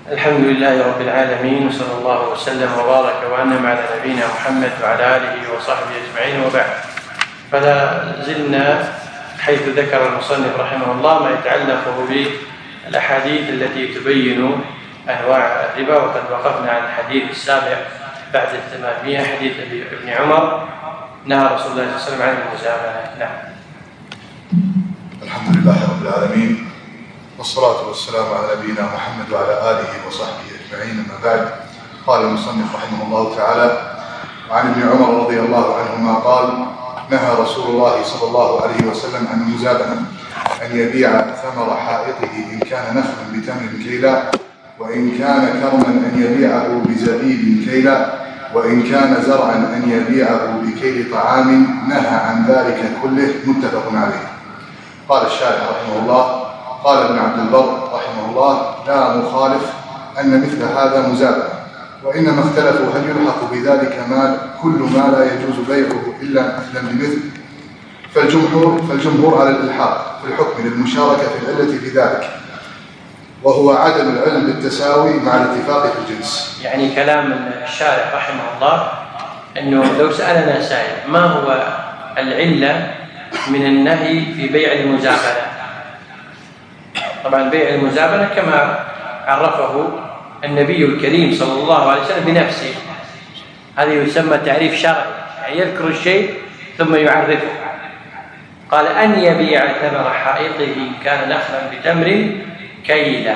الحمد لله رب العالمين، وصلى الله وسلم وبارك وأنعم على نبينا محمد وعلى آله وصحبه أجمعين، وبعد. فلا زلنا حيث ذكر المصنف رحمه الله ما يتعلق بالأحاديث التي تبين أنواع الربا، وقد وقفنا على الحديث السابع بعد 800 حديث ابن عمر نهى رسول الله صلى الله عليه وسلم عن المزابنة. نعم. الحمد لله رب العالمين، والصلاة والسلام على نبينا محمد وعلى آله وصحبه أجمعين، أما بعد. قال المصنف رحمه الله تعالى: وعن ابن عمر رضي الله عنهما قال: نهى رسول الله صلى الله عليه وسلم عن المزابنة، أن يبيع ثمر حائطه إن كان نخلا بتمر كيلا، وإن كان كرما أن يبيعه بزبيب كيلا، وإن كان زرعا أن يبيعه بكيل طعام. نهى عن ذلك كله، متفق عليه. قال الشارح رحمه الله: قال ابن عبد البر رحمه الله: لا مخالف أن مثل هذا مزابنة، وإنما اختلفوا هل يلحق بذلك كل ما لا يجوز بيعه إلا مثلا بمثل. فالجمهور على الإلحاق في الحكم للمشاركة في العلة في ذلك، وهو عدم العلم بالتساوي مع الاتفاق في الجنس. يعني كلام الشارح رحمه الله أنه لو سألنا سائل ما هو العلة من النهي في بيع المزابنة، طبعا بيع المزابنة كما عرفه النبي الكريم صلى الله عليه وسلم بنفسه، هذا يسمى تعريف شرعي، يعني يذكر الشيء ثم يعرفه. قال: أن يبيع ثمر حائطه إن كان نخلا بتمر كيلا.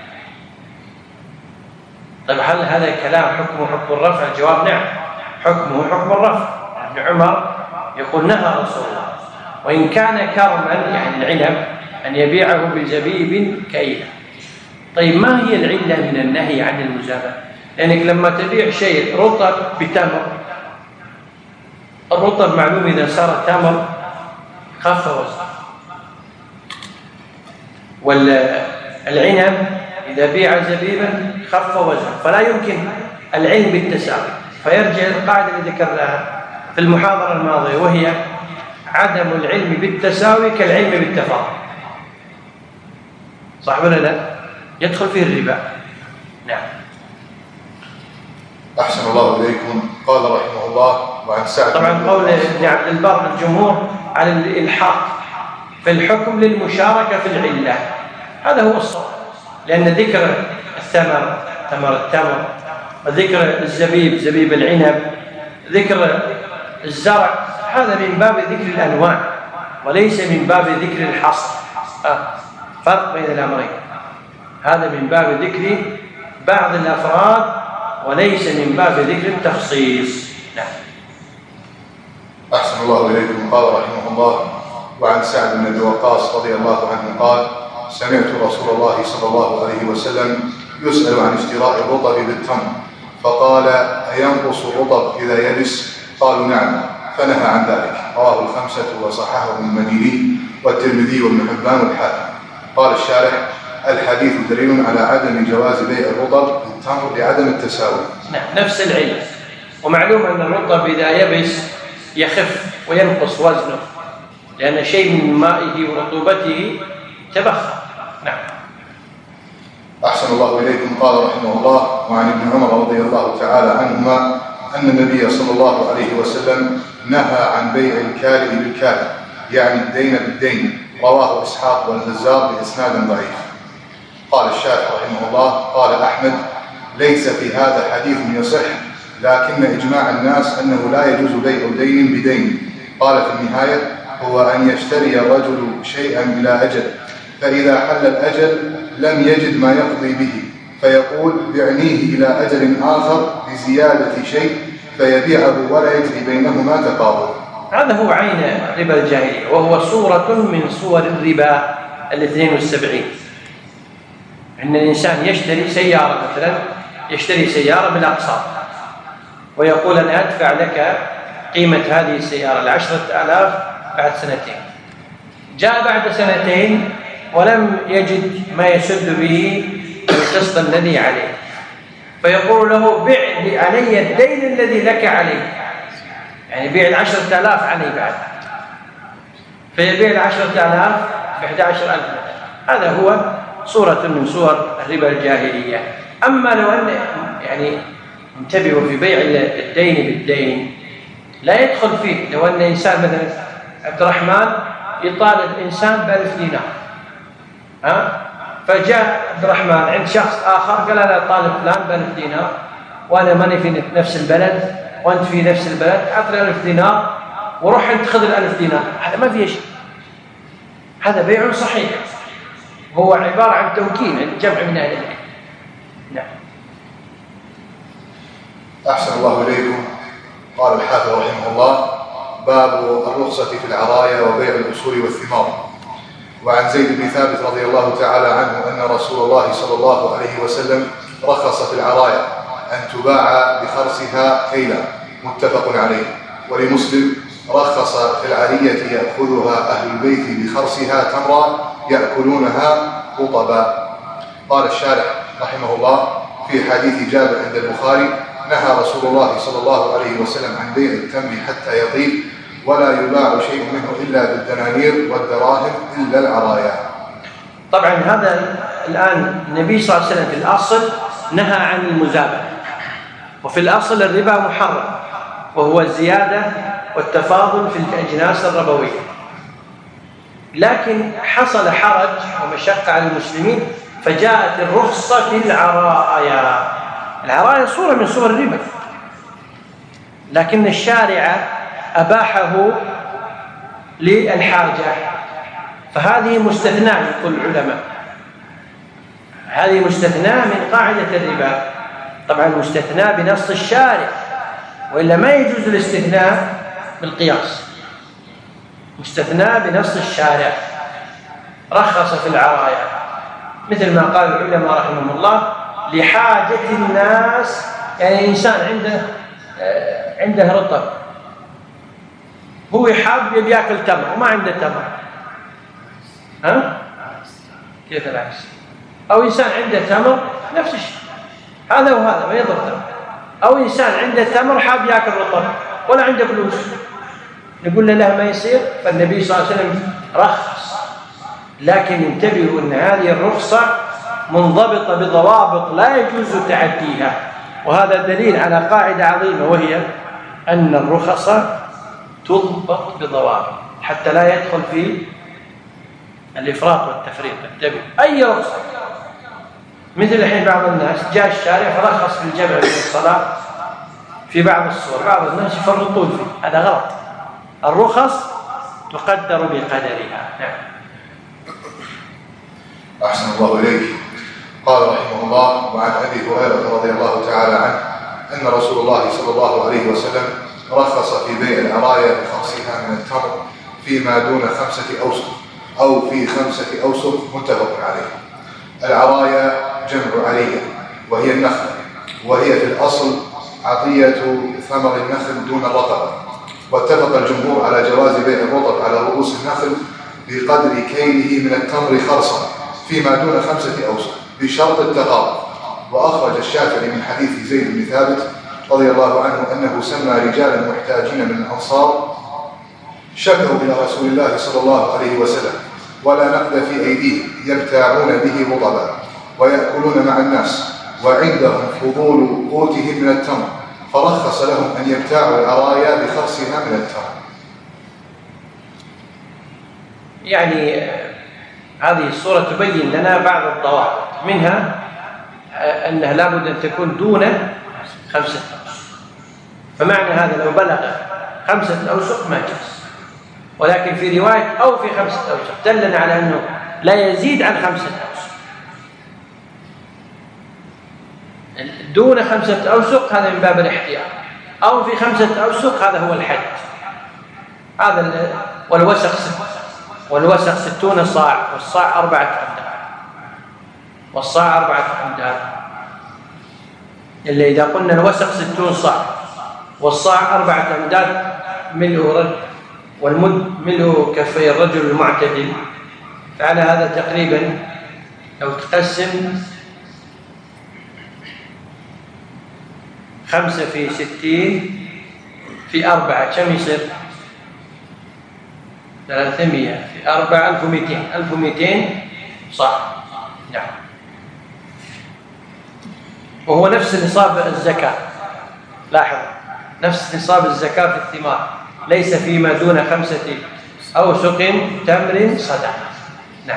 طيب هل هذا الكلام حكمه حكم الرفع؟ الجواب نعم، حكمه حكم الرفع. ابن عمر يقول: نهى رسول الله وإن كان كرما، يعني العنب، أن يبيعه بزبيب كيلا. طيب ما هي العلة من النهي عن المزابنة؟ لأنك لما تبيع شيء رطب بتمر، الرطب معلوم إذا صار تمر خف وزن، والعنب إذا بيع زبيبا خف وزن، فلا يمكن العلم بالتساوي. فيرجع القاعدة اللي ذكرناها في المحاضرة الماضية، وهي عدم العلم بالتساوي كالعلم بالتفاضل. صح ولا لا؟ يدخل فيه الربا. نعم. أحسن الله إليكم. قال رحمه الله: وعن سعد. طبعا قول ابن عبد البر الجمهور على الإلحاق في الحكم للمشاركة في العلة، هذا هو الصواب، لأن ذكر الثمر ثمر التمر، وذكر الزبيب زبيب العنب، ذكر الزرع، هذا من باب ذكر الأنواع وليس من باب ذكر الحصر. فرق بين الأمرين، هذا من باب ذكر بعض الأفراد وليس من باب ذكر التخصيص. نعم. أحسن الله إليكم. قال رحمه الله: وعن سعد بن أبي وقاص رضي الله عنه قال: سمعت رسول الله صلى الله عليه وسلم يسأل عن اشتراء الرطب بالتمر، فقال: أينقص الرطب إذا يبس؟ قالوا: نعم، فنهى عن ذلك. رواه الخمسة وصححه ابن المديني والترمذي وابن حبان والحاكم. قال الشارح: الحديث دليل على عدم جواز بيع الرطب بالتمر لعدم التساوي. نعم، نفس العلة. ومعلوم أن الرطب إذا يبس يخف وينقص وزنه، لأن شيء من مائه ورطوبته تبخر. نعم. أحسن الله إليكم. قال رحمه الله: وعن ابن عمر رضي الله تعالى عنهما أن النبي صلى الله عليه وسلم نهى عن بيع الكالئ بالكالئ، يعني الدين بالدين. رواه إسحاق والبزار بإسناد ضعيف. قال الشارح رحمه الله: قال أحمد: ليس في هذا حديث يصح، لكن إجماع الناس أنه لا يجوز بيع دين بدين. قال في النهاية: هو أن يشتري الرجل شيئا بلا أجل، فإذا حل الأجل لم يجد ما يقضي به، فيقول: بعنيه إلى أجل آخر بزيادة شيء، فيبيعه ولا يجري بينهما تقابل. هذا هو عين ربا الجاهلية، وهو صورة من صور الربا 72. إن الإنسان يشتري سيارة، مثلا يشتري سيارة بالأقساط ويقول: أنا أدفع لك قيمة هذه السيارة 10,000 بعد 2 سنين. جاء بعد 2 سنين ولم يجد ما يسد به القسط الذي عليه، فيقول له: بع علي الدين الذي لك عليه، يعني بيع 10,000 علي بعد، فيبيع 10,000 ب11,000. هذا هو صورة من صور الربا الجاهلية. أما لو أن يعني انتبهوا في بيع الدين بالدين لا يدخل فيه. لو أن إنسان مثلا عبد الرحمن يطالب إنسان ب1000 دينار، فجاء عبد الرحمن عند شخص آخر قال أنا طالب فلان ب1000 دينار وأنا ماني في نفس البلد وأنت في نفس البلد، أعطني 1000 دينار وروح أنت خذ 1000 دينار. هذا ما فيه شيء، هذا بيع صحيح، هو عبارة عن توكيل عند جمع من أهل العلم. نعم. أحسن الله إليكم. قال الحافظ رحمه الله: باب الرخصة في العرايا وبيع الأصول والثمار. وعن زيد بن ثابت رضي الله تعالى عنه أن رسول الله صلى الله عليه وسلم رخص في العرايا أن تباع بخرصها كيلا، متفق عليه. ولمسلم: رخص في العرية يأخذها أهل البيت بخرصها تمرا يأكلونها رطبا. قال الشارح رحمه الله في حديث جابر عند البخاري: نهى رسول الله صلى الله عليه وسلم عن بيع التمر حتى يطيب، ولا يباع شيء منه إلا بالدنانير والدراهم إلا العرايا. طبعا هذا الآن النبي صلى الله عليه وسلم في الأصل نهى عن المزابنة، وفي الأصل الربا محرم، وهو الزيادة والتفاضل في الأجناس الربوية. لكن حصل حرج ومشقة على المسلمين فجاءت الرخصة في العرايا. العرايا صورة من صور الربا، لكن الشارع أباحه للحاجة، فهذه مستثناء يقول العلماء، هذه مستثناء من قاعدة الربا. طبعا مستثناء بنص الشارع، وإلا ما يجوز الاستثناء بالقياس. مستثناء بنص الشارع، رخص في العرايا مثل ما قال العلماء رحمهم الله لحاجة الناس. يعني إنسان عنده رطب، هو حاب يأكل تمر وما عنده تمر، كيف العكس؟ أو إنسان عنده تمر نفس الشيء، هذا وهذا ما يضر تمر. أو إنسان عنده تمر حاب يأكل رطب ولا عنده فلوس، نقول له ما يصير. فالنبي صلى الله عليه وسلم رخص، لكن انتبهوا أن هذه الرخصة منضبطة بضوابط لا يجوز تعديها، وهذا دليل على قاعدة عظيمة، وهي أن الرخص تضبط بضوابط حتى لا يدخل في الإفراط والتفريط. انتبه، أي رخصة، مثل الحين بعض الناس جاء الشارع فرخص في الجمع بين الصلاة في بعض الصور، بعض الناس يفرطون فيه، هذا غلط. الرخص تقدر بقدرها. نعم. أحسن الله إليك. قال رحمه الله: وعن أبي هريرة رضي الله تعالى عنه أن رسول الله صلى الله عليه وسلم رخص في بيع العرايا بخرصها من التمر فيما دون 5 أوسق أو في 5 أوسق، متفق عليه. العرايا جمع عرية، وهي النخل، وهي في الأصل عطية ثمر النخل دون الرطب. واتفق الجمهور على جواز بيع الرطب على رؤوس النخل بقدر كيله من التمر خرصا فيما دون 5 أوسق بشرط التقارب. وأخرج الشافعي من حديث زيد بن ثابت رضي الله عنه أنه سمى رجالا محتاجين من الأنصار شكوا إلى رسول الله صلى الله عليه وسلم ولا نقد في أيديهم يبتاعون به رطبا ويأكلون مع الناس وعندهم فضول قوتهم من التمر، فرخص لهم أن يبتاعوا العرايا بخرصها من التمر. يعني هذه الصورة تبين لنا بعض الضوابط، منها أنها لابد أن تكون دون 5 أوسق، فمعنى هذا لو بلغ 5 أوسق ما جاز، ولكن في رواية أو في 5 أوسق دلنا على أنه لا يزيد عن 5 أوسق. دون 5 أوسق هذا من باب الاحتياط، أو في 5 أوسق هذا هو الحد. هذا والوسق 60 صاع، والصاع 4 أمداد، والصاع 4 أمداد. إلا إذا قلنا الوسق 60 صاع والصاع 4 أمداد ملء رجل، والمد ملء كفي الرجل المعتدل، فعلى هذا تقريبا لو تقسم 5 في 60 في 4 كم يصير؟ 300 في 4 1200 1200 صاع. نعم. وهو نفس نصاب الزكاة. لاحظ، نفس نصاب الزكاة في الثمار، ليس فيما دون 5 أوسق تمر صدقة. نعم.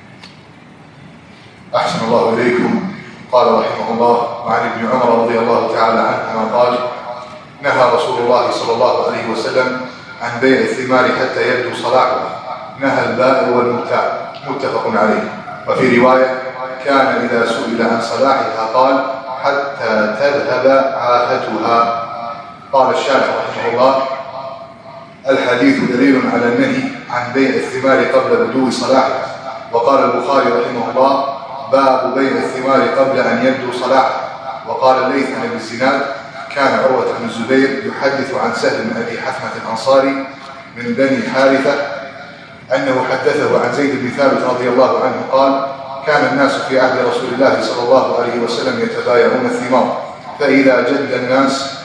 أحسن الله إليكم. قال رحمه الله: وعن ابن عمر رضي الله تعالى عنهما قال: نهى رسول الله صلى الله عليه وسلم عن بيع الثمار حتى يبدو صلاحها، نهى البائع والمبتاع، متفق عليه. وفي رواية: كان إذا سئل عن صلاحها قال: حتى تذهب عاهتها. قال الشارح رحمه الله: الحديث دليل على النهي عن بيع الثمار قبل بدو صلاحها. وقال البخاري رحمه الله: باب بيع الثمار قبل أن يبدو صلاحها. وقال الليث عن ابن الزناد: كان عروة بن الزبير يحدث عن سهل بن أبي حثمة الأنصاري من بني حارثة أنه حدثه عن زيد بن ثابت رضي الله عنه قال: كان الناس في عهد رسول الله صلى الله عليه وسلم يتبايعون الثمار، فإذا جد الناس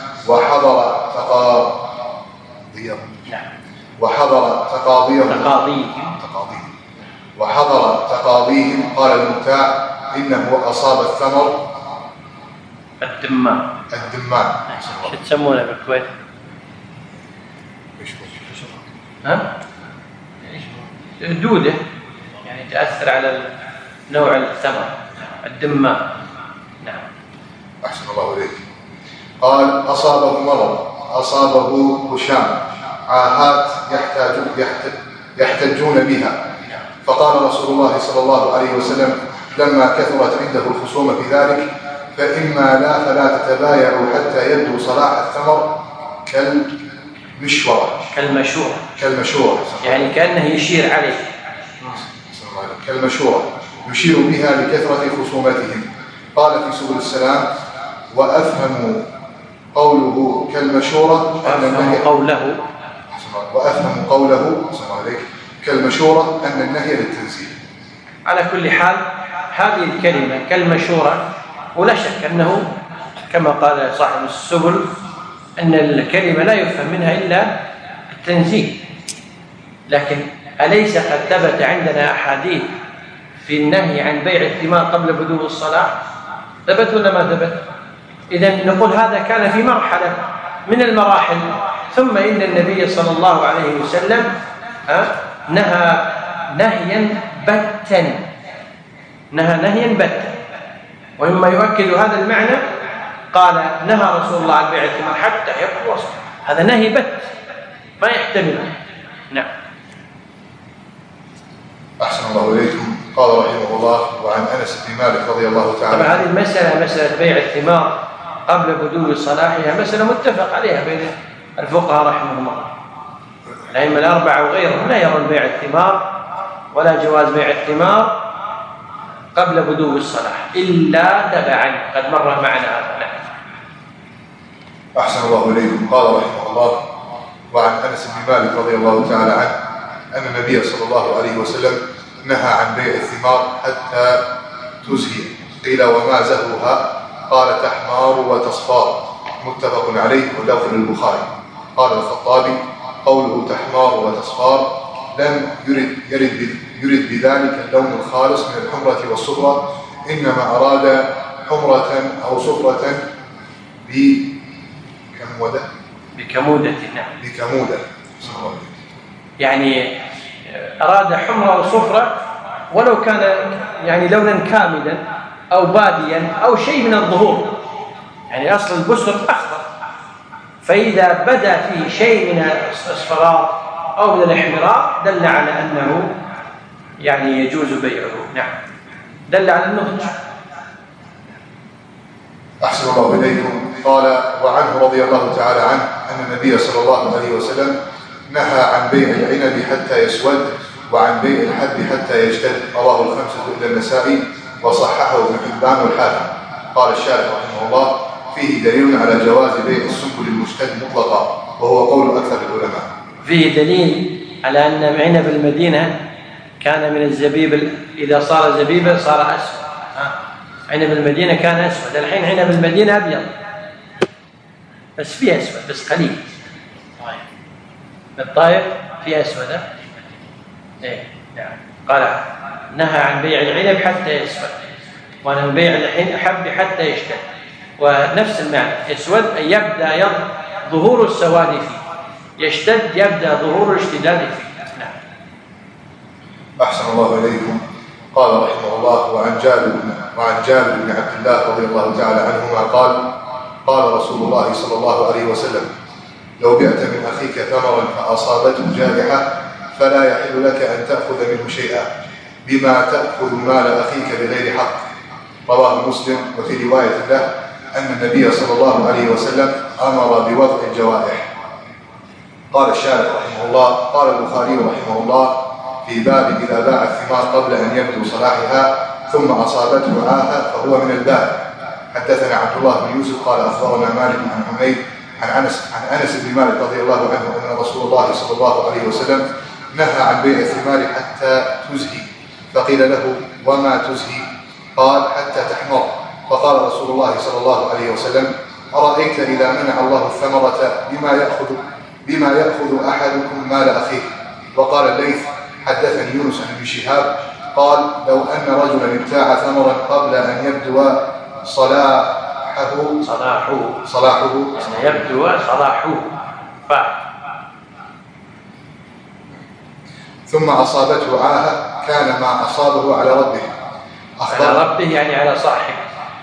وحضر تقاضيهم قال المبتاع: إنه أصاب الثمر الدمان. شو تسمونه بالكويت؟ ها؟ دودة، يعني تأثر على نوع الثمر، الدمان. نعم. أحسن الله إليك. قال: أصابه مرض، أصابه هشام، عاهات يحتجون بها. فقال رسول الله صلى الله عليه وسلم لما كثرت عنده الخصومة في ذلك: فإما لا فلا تتبايعوا حتى يبدو صلاح الثمر كالمشورة، يعني كأنه يشير عليه، كالمشورة يشير بها لكثرة خصومتهم. قال في سبل السلام: وأفهم قوله كالمشورة كالمشورة أن النهي للتنزيل. على كل حال هذه الكلمة كالمشورة، ولا شك أنه كما قال صاحب السبل أن الكلمة لا يفهم منها إلا التنزيل. لكن أليس قد ثبت عندنا أحاديث في النهي عن بيع الثمار قبل بدو الصلاة؟ ثبت ولا ما ثبت؟ إذن نقول هذا كان في مرحلة من المراحل، ثم إن النبي صلى الله عليه وسلم نهى نهيا بتا. ومما يؤكد هذا المعنى قال: نهى رسول الله عن بيع الثمار حتى يبدو صلاحها. هذا نهي بت ما يحتمله. نعم. أحسن الله إليكم. قال رحمه الله: وعن أنس بن مالك رضي الله تعالى. طبعا هذه المسألة، مسألة بيع الثمار قبل بدو صلاحها، مسألة متفق عليها بين الفقهاء رحمهم الله. الأئمة الأربعة وغيرهم لا يرون بيع الثمار ولا جواز بيع الثمار قبل بدو الصلاح إلا تبعا، قد مر معنا هذا. أحسن الله إليكم. قال رحمه الله: وعن أنس بن مالك رضي الله تعالى عنه أن النبي صلى الله عليه وسلم نهى عن بيع الثمار حتى تزهي. قيل: وما زهوها؟ قال: تحمار وتصفار، متفق عليه واللفظ للبخاري. قال الخطابي: قوله تحمار وتصفار لم يرد بذلك اللون الخالص من الحمرة والصفرة، إنما أراد حمرة أو صفرة بكمودة. يعني أراد حمرة وصفرة ولو كان يعني لونا كاملا أو باديا أو شيء من الظهور، يعني أصل البسر أخضر، فإذا بدا فيه شيء من الأصفرار أو من الاحمرار دل على أنه يعني يجوز بيعه. نعم، دل على النضج. أحسن الله إليكم. قال: وعنه رضي الله تعالى عنه أن النبي صلى الله عليه وسلم نهى عن بيع العنب حتى يسود وعن بيع الحب حتى يجتد. رواه الخمسة إلا النسائي وصححه ابن حبان والحاكم. قال الشارح رحمه الله: فيه دليل على جواز بيع السنبل المشتد مطلقا، وهو قول أكثر العلماء. فيه دليل على أن عنب المدينة كان من الزبيب، إذا صار زبيبا صار أسود. عنب المدينة كان أسود، الحين عنب المدينة أبيض بس فيه أسود بس قليل. الطائف فيه أسود. نعم. قال: نهى عن بيع العنب حتى يسود وعن بيع الحب حتى يشتد. ونفس المعنى يسود أن يبدأ ظهور السواد فيه، يشتد يبدأ ظهور الاشتداد فيه. نعم. أحسن الله إليكم. قال رحمه الله: وعن جابر بن عبد الله رضي الله تعالى عنهما قال: قال رسول الله صلى الله عليه وسلم: لو بعت من أخيك ثمرا فأصابته جائحة فلا يحل لك أن تأخذ منه شيئا بما تأخذ مال أخيك بغير حق. رواه مسلم. وفي رواية له أن النبي صلى الله عليه وسلم أمر بوضع الجوائح. قال الشارح رحمه الله: قال البخاري رحمه الله في باب إذا باع الثمار قبل أن يبدو صلاحها ثم أصابته عاهة فهو من البائع. حدثنا عبد الله بن يوسف قال أخبرنا مالك عن حميد عن أنس بن مالك رضي الله عنه أن رسول الله صلى الله عليه وسلم نهى عن بيع الثمار حتى تزهي. فقيل له: وما تزهي؟ قال: حتى تحمر. فقال رسول الله صلى الله عليه وسلم: أرأيت إذا منع الله الثمرة بما يأخذ أحدكم مال أخيه؟ وقال الليث: حدثني يونس عن ابن شهاب قال: لو أن رجلا ابتاع ثمرا قبل أن يبدو صلاحه يعني يبدو صلاحه ثم أصابته عاهة كان ما أصابه على ربه. على ربه يعني على صاحبه.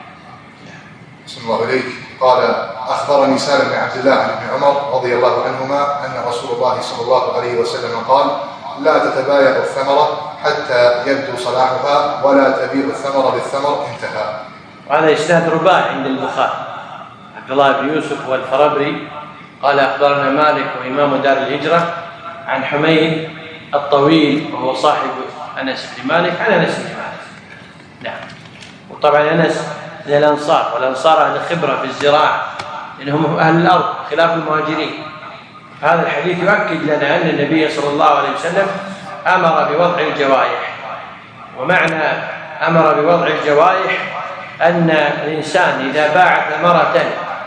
بسم الله عليك. قال: أخبرني سالم بن عبد الله عن ابن عمر رضي الله عنهما أن رسول الله صلى الله عليه وسلم قال: لا تتبايع الثمرة حتى يبدو صلاحها ولا تبيع الثمر بالثمر. انتهى. وهذا إسناد رباعي عند البخاري. عبد الله بن يوسف والفربري قال: أخبرنا مالك وإمام دار الهجرة عن حميد الطويل وهو صاحب أنس بن مالك عن أنس بن مالك. نعم. وطبعا أنس من الأنصار، والأنصار أهل خبرة في الزراعة لأنهم أهل الأرض خلاف المهاجرين. هذا الحديث يؤكد لنا أن النبي صلى الله عليه وسلم أمر بوضع الجوائح. ومعنى أمر بوضع الجوائح أن الإنسان إذا باع ثمرة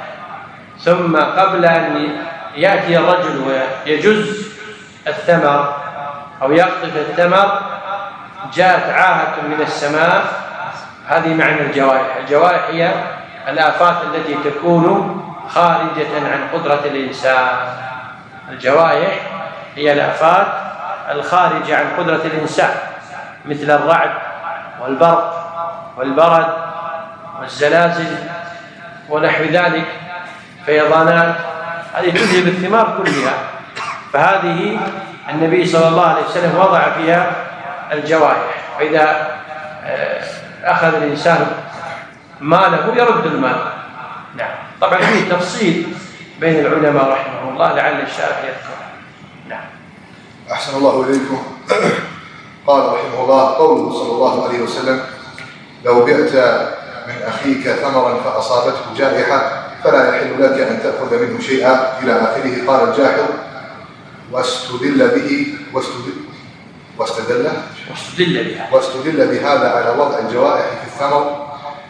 ثم قبل أن يأتي الرجل ويجز الثمر أو يقطف الثمر جاءت عاهة من السماء، هذه معنى الجوائح. الجوائح هي الآفات التي تكون خارجة عن قدرة الإنسان. الجوائح هي الآفات الخارجة عن قدرة الإنسان مثل الرعد والبرق والبرد والزلازل ونحو ذلك، فيضانات، هذه تذهب الثمار كلها. فهذه النبي صلى الله عليه وسلم وضع فيها الجوائح. فإذا أخذ الإنسان ماله يرد المال. نعم. طبعا فيه تفصيل بين العلماء رحمه الله لعل الشارح يذكر. نعم. أحسن الله إليكم. قال رحمه الله: قوله صلى الله عليه وسلم: لو بعت من أخيك ثمرا فأصابته جائحة فلا يحل لك أن تأخذ منه شيئا إلى آخره. قال الجاحظ: واستدل بهذا على وضع الجوائح في الثمر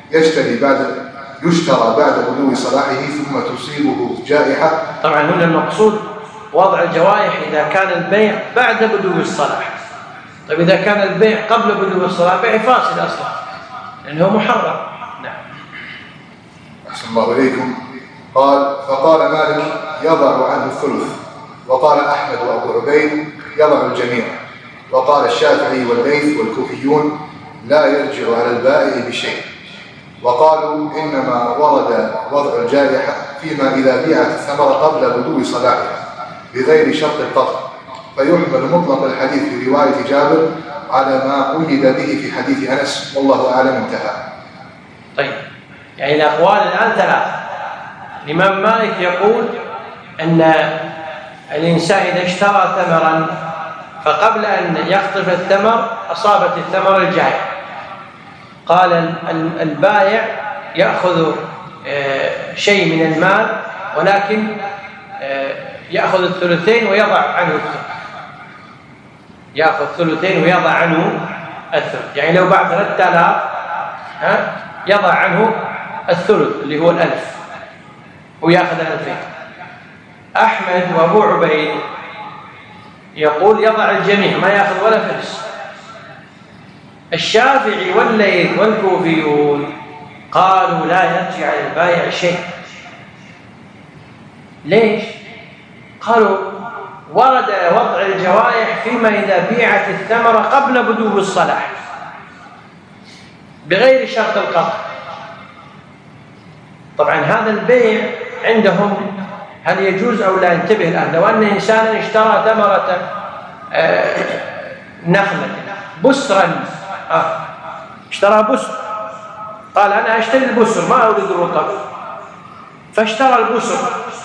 يشترى بعد بدو صلاحه ثم تصيبه جائحة. طبعا هنا المقصود وضع الجوائح إذا كان البيع بعد بدو الصلاح. طيب إذا كان البيع قبل بدو الصلاح بيع فاسد أصلا لأنه محرم. نعم. أحسن الله إليكم. قال: فقال مالك: يضع عنه الثلث. وقال أحمد وأبو عبيد: يضع الجميع. وقال الشافعي والليث والكوفيون: لا يرجع على البائع بشيء. وقالوا: إنما ورد وضع الجائحة فيما إذا بيعت الثمرة قبل بدو صلاحها بغير شرط القطع، فيحمل مطلق الحديث في رواية جابر على ما قيد به في حديث أنس، والله أعلم. انتهى. طيب، يعني الأقوال الآن ثلاثة. الإمام مالك يقول أن الإنسان إذا اشترى ثمرا فقبل أن يقطف الثمر أصابت الثمر الجائحة، قال البائع يأخذ شيء من المال ولكن يأخذ الثلثين ويضع عنه الثلث. يأخذ ثلثين ويضع عنه الثلث، يعني لو باع 3000 يضع عنه الثلث اللي هو 1000 ويأخذ 2000. أحمد وأبو عبيد يقول يضع الجميع ما يأخذ ولا فلس. الشافعي والليث والكوفيون قالوا لا يرجع للبائع شيء. ليش؟ قالوا ورد وضع الجوائح فيما إذا بيعت الثمرة قبل بدو الصلاح بغير شرط القطع. طبعا هذا البيع عندهم هل يجوز أو لا؟ انتبه الآن. لو أن إنسانا اشترى ثمرة نخلة بسرا، اشترى بسر، قال أنا أشتري البسر ما أريد الرطب، فاشترى البسر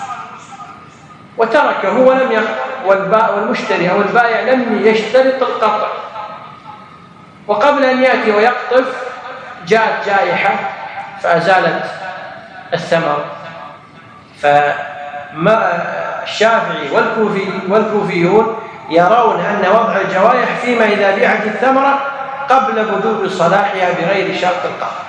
وتركه ولم والمشتري أو البائع لم يشترط القطع، وقبل أن يأتي ويقطف جاءت جائحة فأزالت الثمر. الشافعي والكوفيون يرون أن وضع الجوائح فيما إذا بيعت الثمرة قبل بدو صلاحها بغير شرط القطع.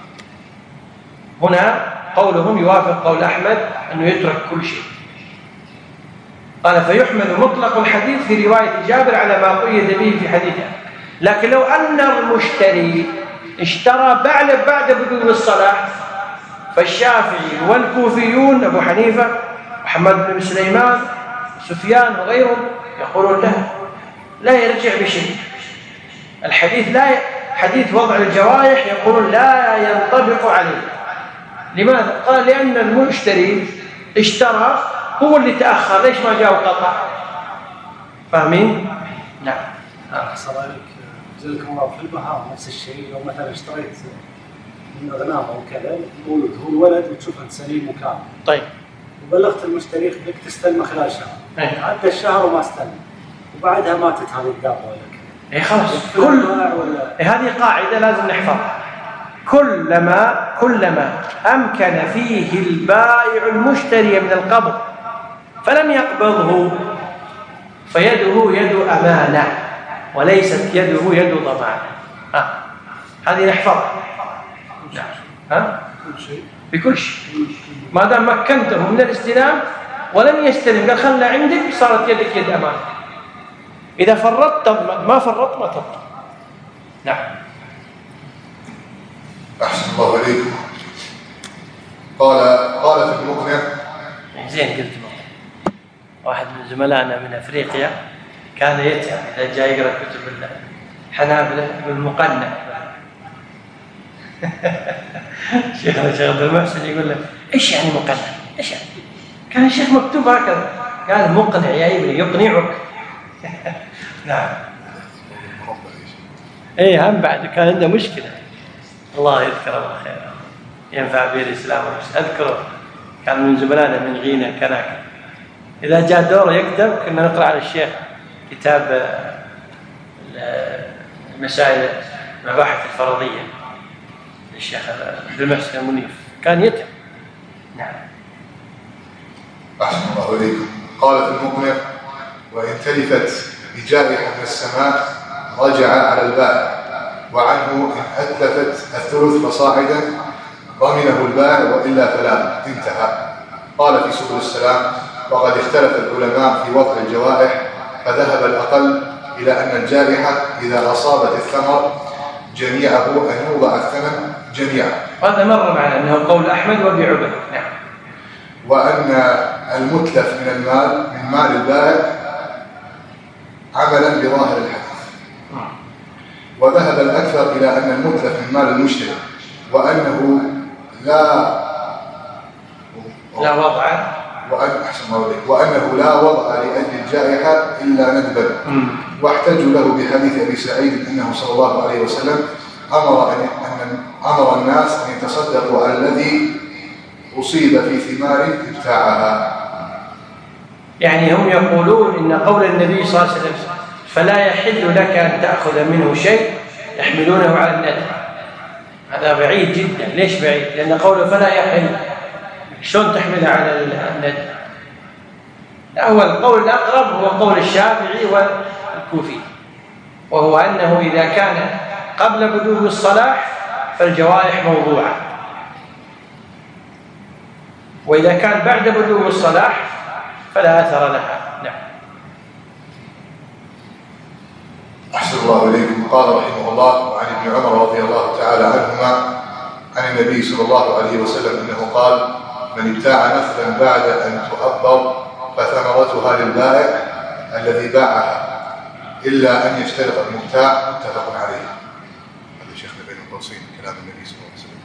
هنا قولهم يوافق قول أحمد أنه يترك كل شيء. قال فيحمل مطلق الحديث في رواية جابر على ما قيد به في حديثه. لكن لو أن المشتري اشترى بعد بدو الصلاح فالشافعي والكوفيون أبو حنيفة محمد بن سليمان سفيان وغيرهم يقولون لا يرجع بشيء. الحديث حديث وضع الجوائح يقولون لا ينطبق عليه. لماذا؟ قال لأن المشتري اشترى هو اللي تأخر، ليش ما جاء وقطع؟ فاهمين؟ نعم. أحسن عليك جزاكم الله في البهار نفس الشيء. لو مثلا اشتريت من غنام أو كذا مولود هو الولد وتشوف أنت سليم وكامل، طيب وبلغت المشتري بدك تستلمه خلال شهر، عدى الشهر وما استلم وبعدها ماتت هذه الدابة ولا كذا، خلاص هذه قاعدة لازم نحفظها. كلما أمكن فيه البائع المشتري من القبض فلم يقبضه فيده يد أمانة وليست يده يد ضمان. هذه نحفظها بكل شيء. ما دام مكنته من الاستلام ولم يستلم قال خلنا عندك صارت يدك يد أمانة. إذا فرطت ما فرطت ما تضمن. نعم. أحسن الله عليكم. قال في المقنع. زين قلت واحد من زملائنا من أفريقيا كان يتعب إذا جاء يقرأ كتب الحنابلة بالمقنع. شيخ عبد المحسن يقول له إيش يعني مقنع؟ إيش يعني؟ كان الشيخ مكتوب هكذا. قال مقنع يا ابني يقنعك. نعم. هم بعد كان عنده مشكلة. الله يذكره الله خيرا ينفع به الإسلام. أذكره كان من زملائنا من غينة كناك، إذا جاء دوره يكتب كنا نقرأ على الشيخ كتاب المسائل المباحث الفرضية للشيخ عبد المحسن المنيف كان يتعب. نعم. أحسن الله عليكم. قال في المقنع وإن تلفت بجائحة من السماء رجع على البائع، وعنه إن أتلفت الثلث فصاعدا ضمنه البائع وإلا فلا. انتهى. قال في سبل السلام وقد اختلف العلماء في وضع الجوائح، فذهب الأقل إلى أن الجائحة إذا أصابت الثمر جميعه أن يوضع الثمن جميعا. هذا مر معنا أنه قول أحمد وأبي عبيد. نعم. وأن المتلف من المال من مال البائع عملا بظاهر الحديث. وذهب الأكثر إلى أن المتلف من مال المشتري وأنه لا وضع وأنه لا وضع لأجل الجائحة إلا ندبا. واحتجوا له بحديث أبي سعيد أنه صلى الله عليه وسلم أمر الناس أن يتصدقوا على الذي أصيب في ثمار ابتاعها. يعني هم يقولون إن قول النبي صلى الله عليه وسلم فلا يحل لك أن تأخذ منه شيء يحملونه على الندب. هذا بعيد جدا. ليش بعيد؟ لأن قوله فلا يحل شلون تحملها على الندب؟ هو القول الأقرب هو قول الشافعي والكوفي، وهو أنه إذا كان قبل بدو الصلاح فالجوائح موضوعة، وإذا كان بعد بدو الصلاح فلا أثر لها. نعم. أحسن الله إليكم. قال رحمه الله وعن ابن عمر رضي الله تعالى عنهما عن النبي صلى الله عليه وسلم أنه قال: من ابتاع نخلا بعد أن تؤبر فثمرتها للبائع الذي باعها إلا أن يشترط المبتاع. متفق عليه. هذا شيخنا بين قوسين كلام النبي صلى الله عليه وسلم.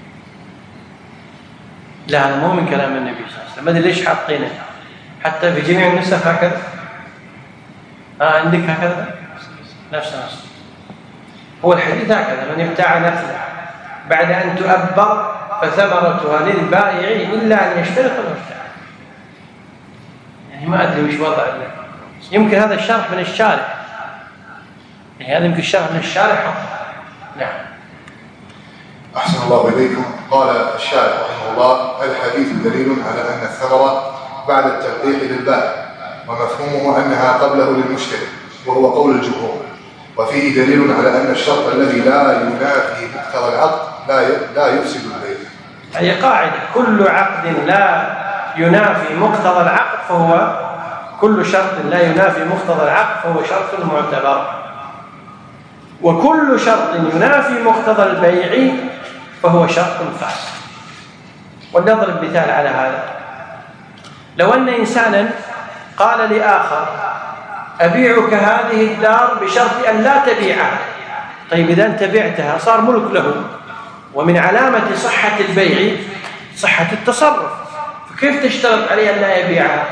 لا، هذا مو من كلام النبي صلى الله عليه وسلم. ما ادري ليش حاطينه حتى في جميع النسخ هكذا. عندك هكذا نفس هو الحديث هكذا: من ابتاع نخلا بعد أن تؤبر فثمرتها للبائع إلا أن يشترط المبتاع. يعني ما أدري وش وضع يمكن هذا الشرح من الشارح، يعني هذا يمكن الشرح من الشارح. نعم. أحسن الله إليكم. قال الشارح رحمه الله: الحديث دليل على أن الثمرة بعد التلقيح للبائع، ومفهومه أنها قبله للمشتري، وهو قول الجمهور. وفيه دليل على أن الشرط الذي لا ينافي مقتضى العقد لا يفسد البيع. هي قاعدة: كل عقد لا ينافي مقتضى العقد فهو كل شرط لا ينافي مقتضى العقد فهو شرط معتبر، وكل شرط ينافي مقتضى البيع فهو شرط فاسد. ونضرب مثال على هذا: لو أن إنسانا قال لآخر: أبيعك هذه الدار بشرط أن لا تبيعها. طيب إذا أنت بعتها صار ملك له، ومن علامة صحة البيع صحة التصرف، فكيف تشترط عليه أن لا يبيعها؟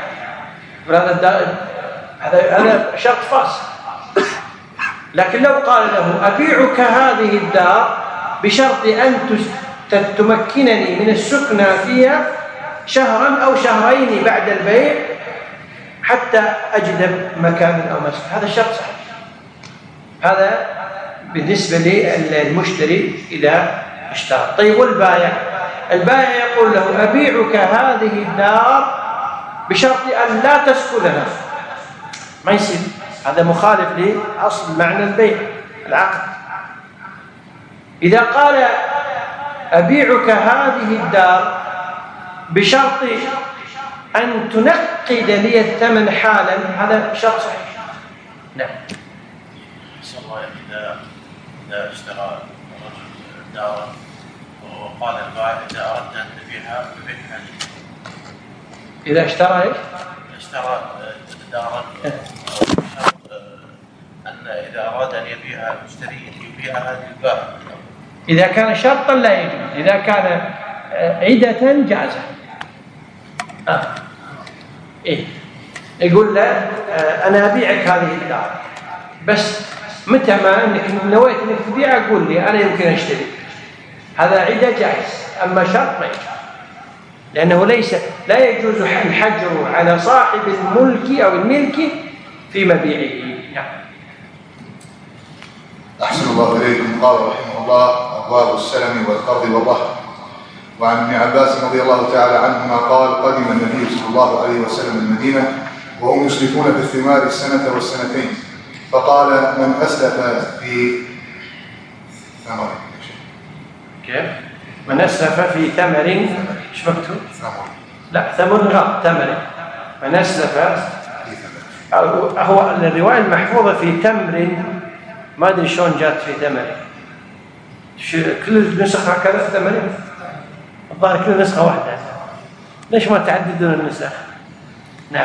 هذا شرط فاسد. لكن لو قال له: أبيعك هذه الدار بشرط أن تمكنني من السكنى فيها شهرا أو شهرين بعد البيع حتى أجد مكان أو مسكن، هذا الشرط صحيح. هذا بالنسبة للمشتري إذا اشترى. طيب والبائع؟ البائع يقول له: أبيعك هذه الدار بشرط أن لا تسكنها. ما يصير، هذا مخالف لأصل معنى البيع العقد. إذا قال: أبيعك هذه الدار بشرط أن تنقد لي الثمن حالا، هذا شرط صحيح. نعم. إذا اشترى الرجل دارا وقال البائع: إذا أردت أن تبيعها فبيعها لي. إذا اشترى إيش؟ اشترى دارا أن إذا أراد أن يبيعها المشتري يبيعها للبائع. إذا كان شرطا لا يجوز، إذا كان عدة جاز. إيه؟ يقول له: أنا أبيعك هذه الدار، بس متى ما أنك نويت أنك تبيعها قول لي أنا يمكن أشتري. هذا عدة جائز، أما شرط ما يجوز، لأنه لا يجوز الحجر على صاحب الملك أو الملك في مبيعه. نعم. أحسن الله إليكم. قال رحمه الله: أبواب السلم والقرض والرهن. وعن ابن عباس رضي الله تعالى عنهما قال: قدم النبي صلى الله عليه وسلم المدينة وهم يسلفون في الثمار السنة والسنتين، فقال: من أسلف في ثمر. كيف؟ من أسلف في ثمر. إيش مكتوب؟ ثمر. لا، ثمر غلط، ثمر. من أسلف في ثمر. هو الرواية المحفوظة في تمر، ما أدري شلون جات في ثمر. كل النسخ هكذا ثمر. الظاهر كل نسخة واحدة، ليش ما تعددون النسخ؟ نعم.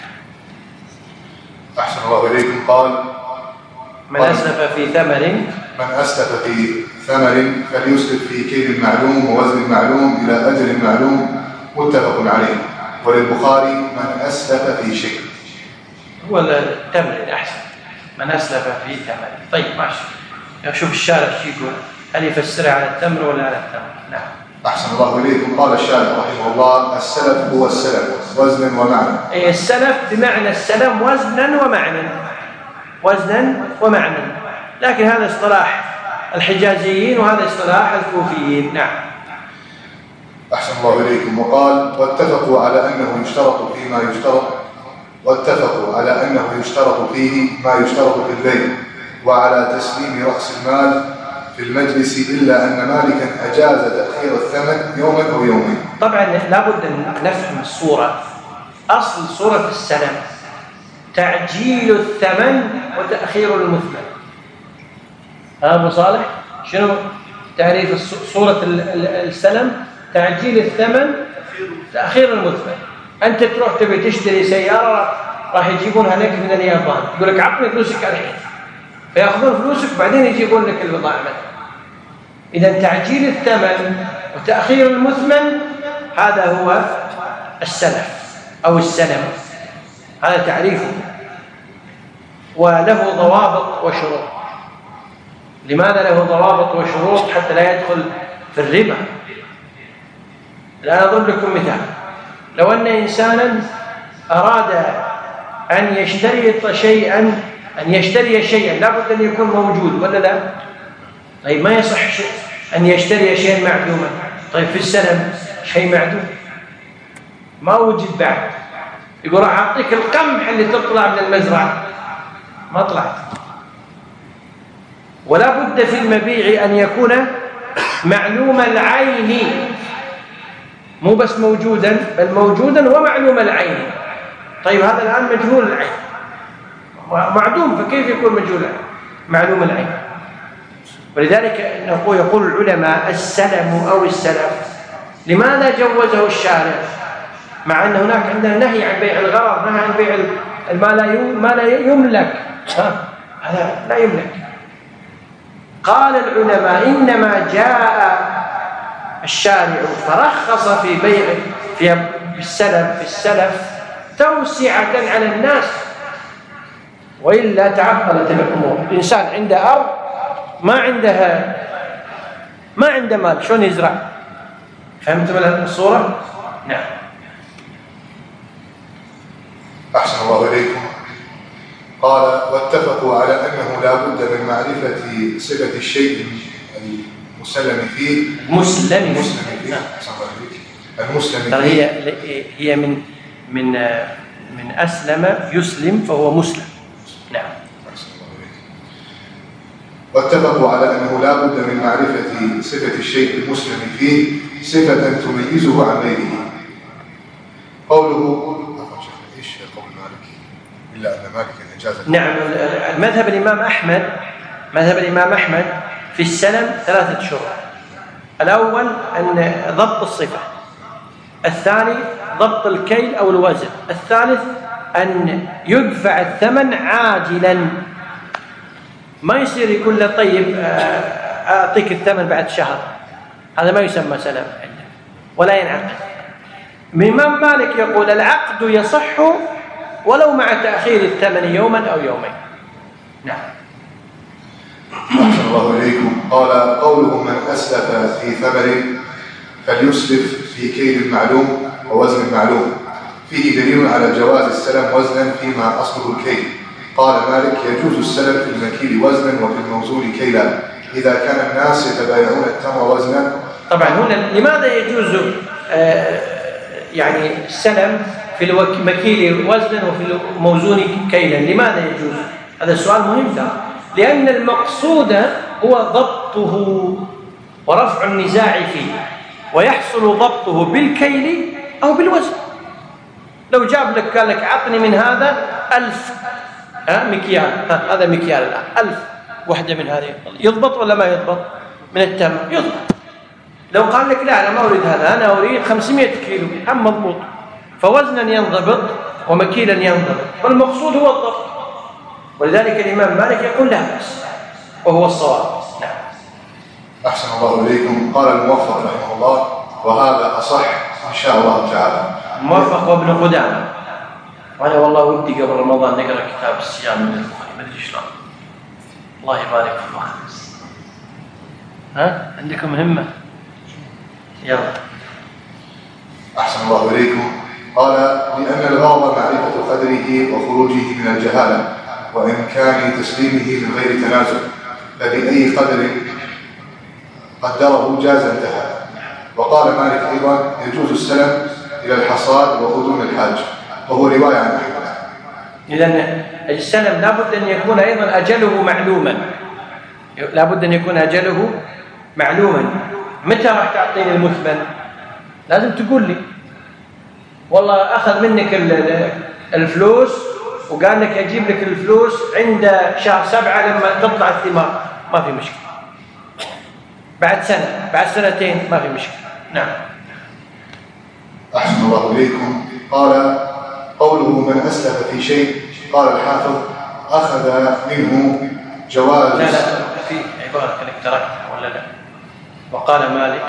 أحسن الله إليكم. قال: من أسلف في ثمر. من أسلف في ثمر فليسلف في كيل معلوم ووزن معلوم إلى أجل معلوم. متفق عليه. وللبخاري: من أسلف في شيء. هو التمر أحسن. من أسلف في ثمر. طيب ماشي. شوف الشارع شو يقول، هل يفسرها على التمر ولا على التمر؟ نعم. أحسن الله إليكم. قال الشارع رحمه الله: السلف هو السلف وزنا ومعنى. السلف بمعنى السلم وزنا ومعنى، وزنا ومعنى، لكن هذا اصطلاح الحجازيين وهذا اصطلاح الكوفيين. نعم. أحسن الله إليكم. وقال: واتفقوا على أنه يشترط فيه ما يشترط في البيع، وعلى تسليم رأس المال في المجلس، إلا أن مالكا أجاز تأخير الثمن يوما أو يومين. طبعا لابد أن نفهم الصورة. أصل صورة السلم تعجيل الثمن وتأخير المثمن. أبو صالح شنو تعريف صورة السلم تعجيل الثمن تأخير المثمن. أنت تروح تبي تشتري سيارة راح يجيبونها لك من اليابان، يقول لك عطني فلوسك الحين، فيأخذون فلوسك بعدين يجيبون لك البضاعة مثلا. إذا تعجيل الثمن وتأخير المثمن هذا هو السلف أو السلم، هذا تعريفه وله ضوابط وشروط. لماذا له ضوابط وشروط؟ حتى لا يدخل في الربا. الآن أضرب لكم مثال. لو أن إنسانا أراد أن يشتري شيئا لابد أن يكون موجود ولا لا؟ طيب ما يصح أن يشتري شيئا معدوما. طيب في السلم شيء معدوم ما وجد بعد، يقول راح أعطيك القمح اللي تطلع من المزرعة، ما طلعت. ولا بد في المبيع أن يكون معلوم العين، مو بس موجودا بل موجودا ومعلوم العين. طيب هذا الآن مجهول العين معدوم، فكيف يكون مجهول العين معلوم العين؟ ولذلك يقول العلماء السلم أو السلف لماذا جوزه الشارع مع أن هناك عندنا نهي عن بيع الغرض، نهي عن بيع ما لا يملك، هذا لا يملك. قال العلماء إنما جاء الشارع فرخص في بيع في السلف توسعة على الناس، وإلا تعقدت الأمور. الإنسان عنده أرض ما عنده مال، شلون يزرع؟ فهمتم الصورة؟ نعم. أحسن الله إليكم. قال واتفقوا على أنه لا بد من معرفة صفة الشيء المسلم فيه. مسلم فيه. المسلم فيه. هي من أسلم يسلم فهو مسلم. نعم. واتفقوا على أنه لا بد من معرفة صفة الشيء المسلم فيه صفة تميزه عن غيره. قوله ايش قول مالك؟ إلا أن مالك إجازة. نعم. مذهب الإمام أحمد في السلم 3 شروط. الأول أن ضبط الصفة، الثاني ضبط الكيل أو الوزن، الثالث أن يدفع الثمن عاجلا. ما يصير يقول له طيب أعطيك الثمن بعد شهر، هذا ما يسمى سلم ولا ينعقد. الإمام مالك يقول العقد يصح ولو مع تأخير الثمن يوما أو يومين. نعم. أحسن الله إليكم. قال قوله من أسلف في ثمر فليسلف في كيل معلوم ووزن معلوم فيه دليل على جواز السلم وزنا فيما أصله الكيل. قال مالك يجوز السلم في المكيل وزنا وفي الموزون كيلا إذا كان الناس يتبايعون التمر وزنا. طبعا هنا لماذا يجوز يعني السلم في المكيل وزنا وفي الموزون كيلا؟ لماذا يجوز؟ هذا السؤال مهم ترى، لأن المقصود هو ضبطه ورفع النزاع فيه، ويحصل ضبطه بالكيل أو بالوزن. لو جاب لك قال لك عطني من هذا 1000 مكيال، هذا مكيال الآن 1000 وحدة من هذه، يضبط ولا ما يضبط؟ من التمر يضبط. لو قال لك لا أنا ما أريد هذا، أنا أريد 500 كيلو، هم مضبوط. فوزنا ينضبط ومكيلا ينضبط، والمقصود هو الضبط. ولذلك الإمام مالك يقول لا بأس وهو الصواب. نعم. أحسن الله إليكم. قال الموفق رحمه الله وهذا أصح إن شاء الله تعالى. موفق وابن قدامة. وأنا والله ودي قبل رمضان نقرأ كتاب الصيام من البخاري، ما أدري شلون. الله يبارك فيكم. عندكم همة؟ يلا. أحسن الله إليكم. قال لأن الغرض معرفة قدره وخروجه من الجهالة وإمكان تسليمه من غير تنازل، فبأي قدر قدره جاز انتهى. وقال مالك أيضا يجوز السلم إلى الحصاد وقدوم الحاج، وهو رواية عن أحمد. إذن السلم لابد أن يكون أيضا أجله معلوما، لابد أن يكون أجله معلوما. متى راح تعطيني المثمن؟ لازم تقول لي والله أخذ منك الفلوس وقال لك أجيب لك الفلوس عند شهر 7 لما تطلع الثمار، ما في مشكلة. بعد سنة بعد سنتين ما في مشكلة. نعم. أحسن الله إليكم. قال قوله من أسلف في شيء، قال الحافظ أخذ منه جواز. لا في عبارة كأنك تركتها ولا لا؟ وقال مالك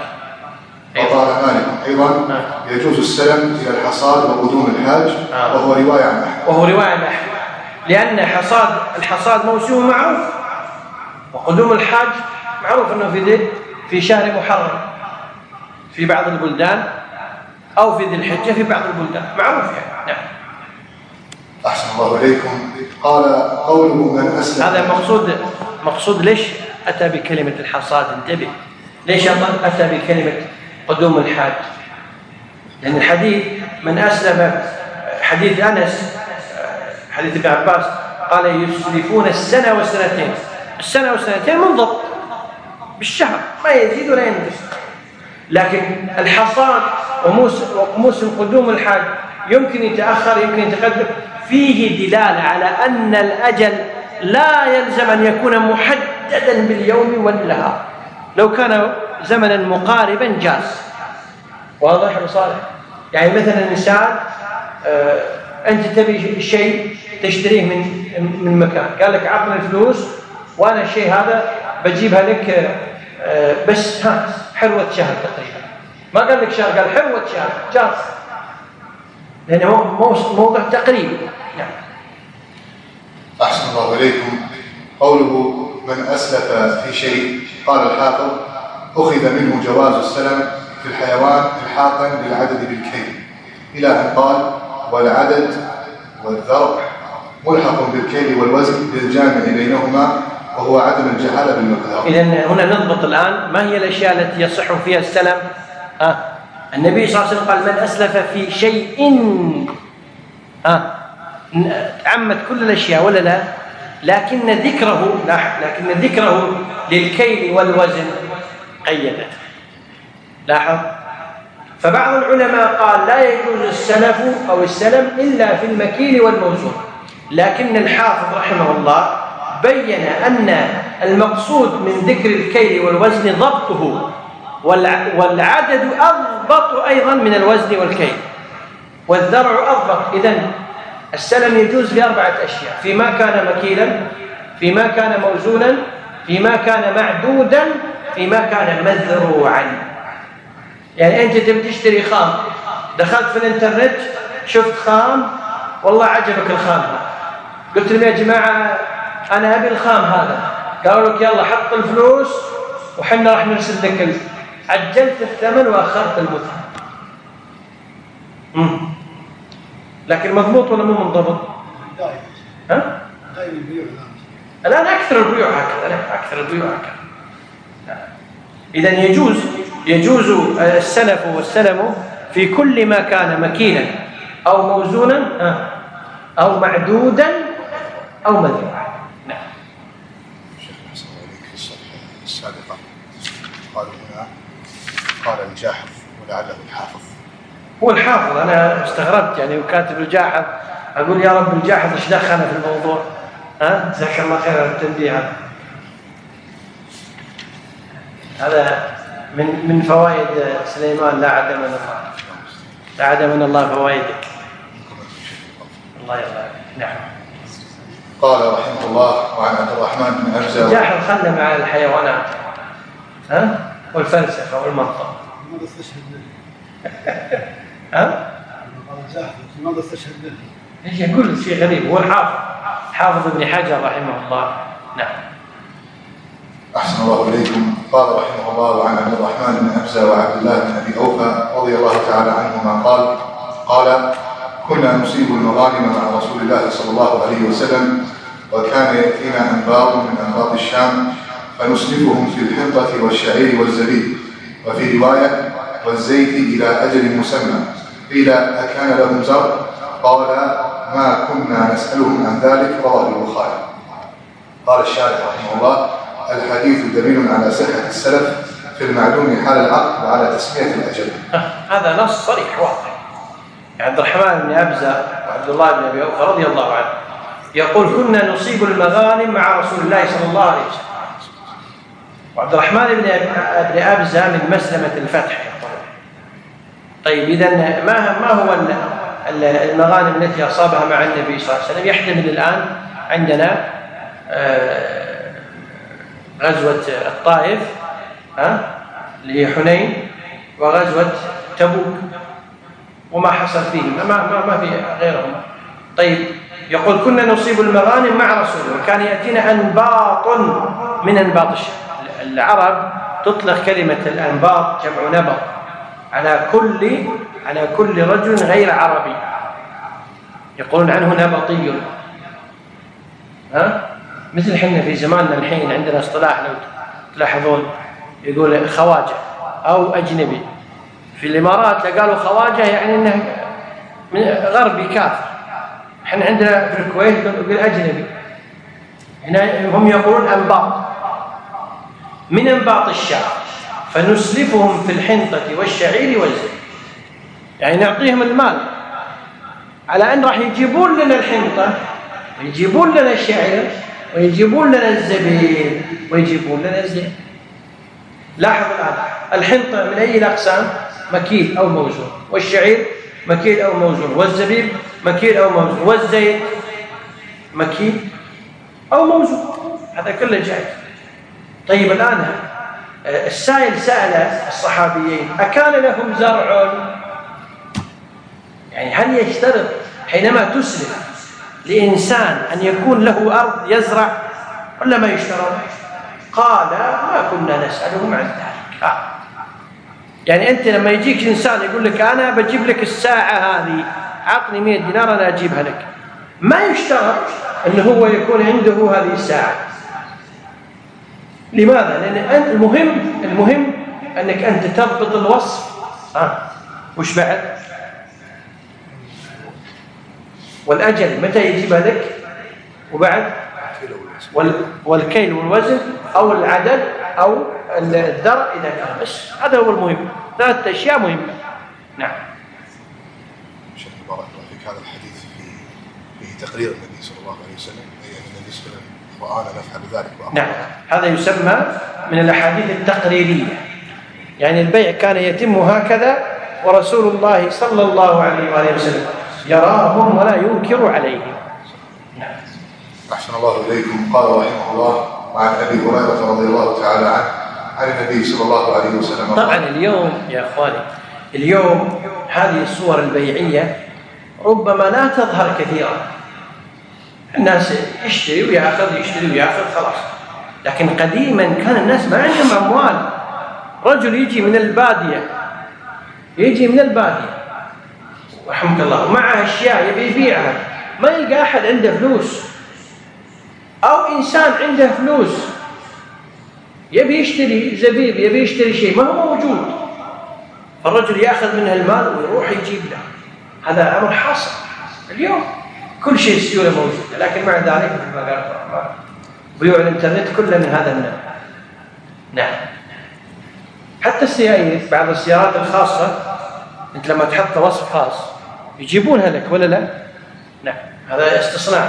أيضا يجوز السلم إلى الحصاد وقدوم الحاج، وهو رواية عن أحمد. لأن الحصاد موسم معروف، وقدوم الحاج معروف أنه في شهر محرم في بعض البلدان، أو في ذي الحجة في بعض البلدان، معروف يعني. نعم. أحسن الله إليكم. قال قوله من أسلم. هذا مقصود ليش أتى بكلمة الحصاد؟ انتبه، ليش أتى بكلمة قدوم الحاج؟ لأن الحديث من أسلم، حديث أنس، حديث ابن عباس قال يسلفون السنة والسنتين. السنة والسنتين منضبط بالشهر، ما يزيد ولا ينقص. لكن الحصاد وموسم قدوم الحاج يمكن يتأخر يمكن يتقدم، فيه دلالة على أن الأجل لا يلزم أن يكون محددا باليوم والنهار، لو كان زمنا مقاربا جاز. واضح يا صالح؟ يعني مثلا الإنسان أنت تبي شيء تشتريه من مكان، قال لك عطنا الفلوس وأنا الشيء هذا بجيبها لك بس حلوة شهر تقريبا. ما قال لك شهر، قال حلوة شهر، جاز، لأنه موضع تقريبي. نعم. أحسن الله إليكم. قوله من أسلف في شيء، قال الحافظ أخذ منه جواز السلم في الحيوان الحاقا للعدد بالكيل، إلى أن قال والعدد والذرع ملحق بالكيل والوزن للجامع بينهما، وهو عدم الجهالة بالمقدار. إذن هنا نضبط الآن ما هي الأشياء التي يصح فيها السلم. النبي صلى الله عليه وسلم قال من أسلف في شيء عمت كل الأشياء ولا لا؟ لكن ذكره للكيل والوزن قيدته. لاحظ. فبعض العلماء قال لا يجوز السلف أو السلم إلا في المكيل والموزون، لكن الحافظ رحمه الله بين أن المقصود من ذكر الكيل والوزن ضبطه، والعدد أضبط أيضا من الوزن والكيل، والذرع أضبط. إذن السلم يجوز في 4 أشياء: فيما كان مكيلا، فيما كان موزونا، فيما كان معدودا، فيما كان مذروعا. يعني أنت تبي تشتري خام، دخلت في الإنترنت شفت خام والله عجبك الخام هذا، قلت لهم يا جماعة أنا أبي الخام هذا، قالوا لك يلا حط الفلوس وحنا راح نرسل لك. عجلت الثمن وأخرت المدة. لكن مضبوط ولا مو منضبط؟ الآن أكثر البيوع هكذا. إذن يجوز السلف والسلم في كل ما كان مكيلا أو موزونا أو معدودا أو مذروعا. نعم. شيخ حسن عليك في الصفحة السابقة قالوا هنا قال الجاحظ ولعله الحافظ. هو الحافظ، أنا استغربت يعني وكاتب الجاحظ، أقول يا رب الجاحظ إيش دخلنا في الموضوع؟ جزاك الله خير على التنبيه. هذا من فوائد سليمان. لا عدم من الله فوائدك. الله يرضى. نعم. قال رحمه الله وعن عبد الرحمن بن أبزة. الجاحظ خلى مع الحيوانات والفلسفة والمنطق. لماذا استشهد به؟ ايش يقول شيء غريب. هو حافظ ابن حجر رحمه الله. نعم. أحسن الله إليكم. قال رحمه الله وعن عبد الرحمن بن أبزة وعبد الله بن أبي أوفى رضي الله تعالى عنهما قال كنا نصيب المغانم مع رسول الله صلى الله عليه وسلم، وكان يأتينا أنباط من أنباط الشام فنسلفهم في الحنطة والشعير والزبيب، وفي رواية والزيت إلى أجل مسمى. قيل أكان لهم زرع؟ قال ما كنا نسألهم عن ذلك. رواه البخاري. قال الشارح رحمه الله الحديث دليل على صحة السلف في المعلوم حال العقد وعلى تسمية الأجل. هذا نص صريح واضح. عبد الرحمن بن أبزة وعبد الله بن أبي أوفى رضي الله عنه يقول كنا نصيب المغانم مع رسول الله صلى الله عليه وسلم، وعبد الرحمن بن أبزة من مسلمة الفتح. طيب إذن ما هو المغانم التي أصابها مع النبي صلى الله عليه وسلم؟ يحتمل الآن عندنا غزوة الطائف اللي هي حنين، وغزوة تبوك وما حصل فيهم، ما في غيرهم. طيب يقول كنا نصيب المغانم مع رسوله وكان يأتينا أنباط من أنباط الشام. العرب تطلق كلمة الأنباط جمع نبط على كل رجل غير عربي، يقولون عنه نبطي. مثل حنا في زماننا الحين عندنا اصطلاح لو تلاحظون يقول خواجة أو أجنبي. في الإمارات قالوا خواجة يعني إنه غربي كافر. احنا عندنا في الكويت يقول أجنبي. هنا هم يقولون أنباط من أنباط الشام، فنسلفهم في الحنطة والشعير والزيت. يعني نعطيهم المال على أن راح يجيبون لنا الحنطة ويجيبون لنا الشعير ويجيبون لنا الزبيب ويجيبون لنا الزيت. لاحظ الآن الحنطة من أي الأقسام؟ مكيل أو موزون، والشعير مكيل أو موزون، والزبيب مكيل أو موزون، والزيت مكيل أو موزون، هذا كله جائز. طيب الآن السائل سأل الصحابيين أكان لهم زرع؟ يعني هل يشترط حينما تسلم لإنسان أن يكون له أرض يزرع ولا ما يشترط؟ قال ما كنا نسألهم عن ذلك. يعني أنت لما يجيك إنسان يقول لك أنا بجيب لك الساعة هذه عطني 100 دينار أنا أجيبها لك، ما يشترط أنه هو يكون عنده هذه الساعة. لماذا؟ لأن المهم أنك أنت تضبط الوصف. وش بعد؟ والأجل متى يجيبها لك؟ وبعد والكيل والوزن أو العدد أو الذر إذا كان. بس هذا هو المهم، 3 أشياء مهمة. نعم. شيخ بارك الله فيك، هذا الحديث فيه تقرير النبي صلى الله عليه وسلم، يعني النبي صلى الله عليه وسلم وأنا نفعل ذلك. نعم، هذا يسمى من الأحاديث التقريرية. يعني البيع كان يتم هكذا ورسول الله صلى الله عليه وآله وسلم يراهم ولا ينكر عليهم. نعم. أحسن الله إليكم. قال رحمه الله وعن أبي هريرة رضي الله تعالى عنه عن النبي صلى الله عليه وسلم. طبعا اليوم يا أخواني، اليوم هذه الصور البيعية ربما لا تظهر كثيرا. الناس يشتري ويأخذ يشتري ويأخذ خلاص. لكن قديما كان الناس ما عندهم أموال. رجل يجي من البادية رحمك الله ومعه أشياء يبي يبيعها، ما يلقى أحد عنده فلوس، أو إنسان عنده فلوس يبي يشتري زبيب يبي يشتري شيء ما هو موجود، فالرجل يأخذ منها المال ويروح يجيب له. هذا أمر حاصل اليوم، كل شيء سيولة موجودة. لكن مع ذلك مثل ما قال الرحمن بيوع الإنترنت كله من هذا النوع. نعم. حتى السيارات، بعض السيارات الخاصة أنت لما تحط وصف خاص يجيبونها لك ولا لا؟ نعم، هذا استصناع.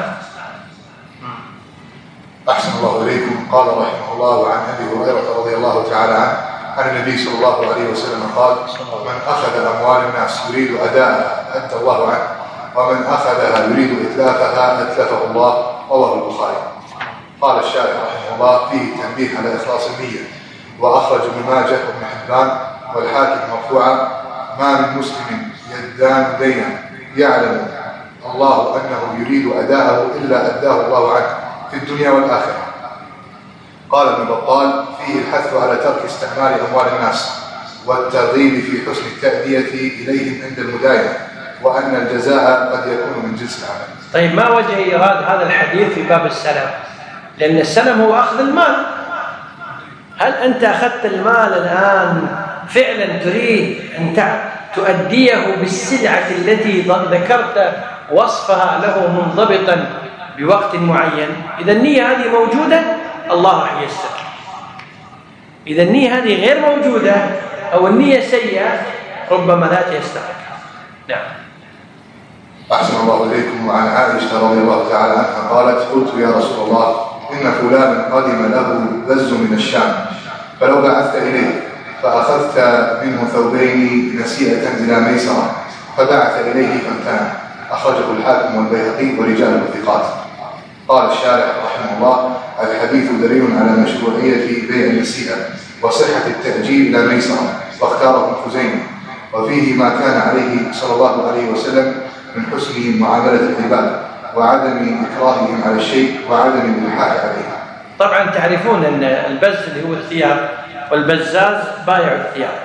أحسن الله إليكم. قال رحمه الله وعن أبي هريرة رضي الله تعالى عنه عن النبي صلى الله عليه وسلم قال من أخذ أموال الناس يريد أداءها أدى الله عنه، ومن أخذها يريد إتلافها أتلفه الله. رواه البخاري. قال الشارح رحمه الله فيه تنبيه على إخلاص النية. وأخرج ابن ماجه وابن حبان والحاكم مرفوعا ما من مسلم يدان دينا يعلم الله أنه يريد أداءه إلا أداه الله عنه في الدنيا والآخرة. قال ابن بطال فيه الحث على ترك استعمال أموال الناس والترغيب في حسن التأدية إليهم عند المداينة، وأن الجزاء قد يكون من جنس العمل. طيب ما وجه إيراد هذا الحديث في باب السلم؟ لأن السلم هو أخذ المال. هل أنت أخذت المال الآن فعلا تريد أن تؤديه بالسلعة التي ذكرت وصفها له منضبطا بوقت معين؟ إذا النية هذه موجودة الله راح ييسر. إذا النية هذه غير موجودة أو النية سيئة ربما لا تيسرك. نعم. أحسن الله إليكم. وعن عائشة رضي الله تعالى عنها قالت قلت يا رسول الله إن فلانا قدم له غز من الشام فلو بعثت إليه فأخذت منه ثوبين نسيئة إلى ميسرة فبعث إليه فامتنع. أخرجه الحاكم والبيهقي ورجاله الثقات. قال الشارح رحمه الله: الحديث دليل على مشروعية بيع النسيئة وصحة التأجيل إلى ميسرة، واختاره ابن خزيمة، وفيه ما كان عليه صلى الله عليه وسلم من حسن معاملة العباد وعدم إكراههم على الشيء وعدم الإلحاح عليه. طبعا تعرفون أن البز اللي هو الثياب والبزاز بايع الثياب.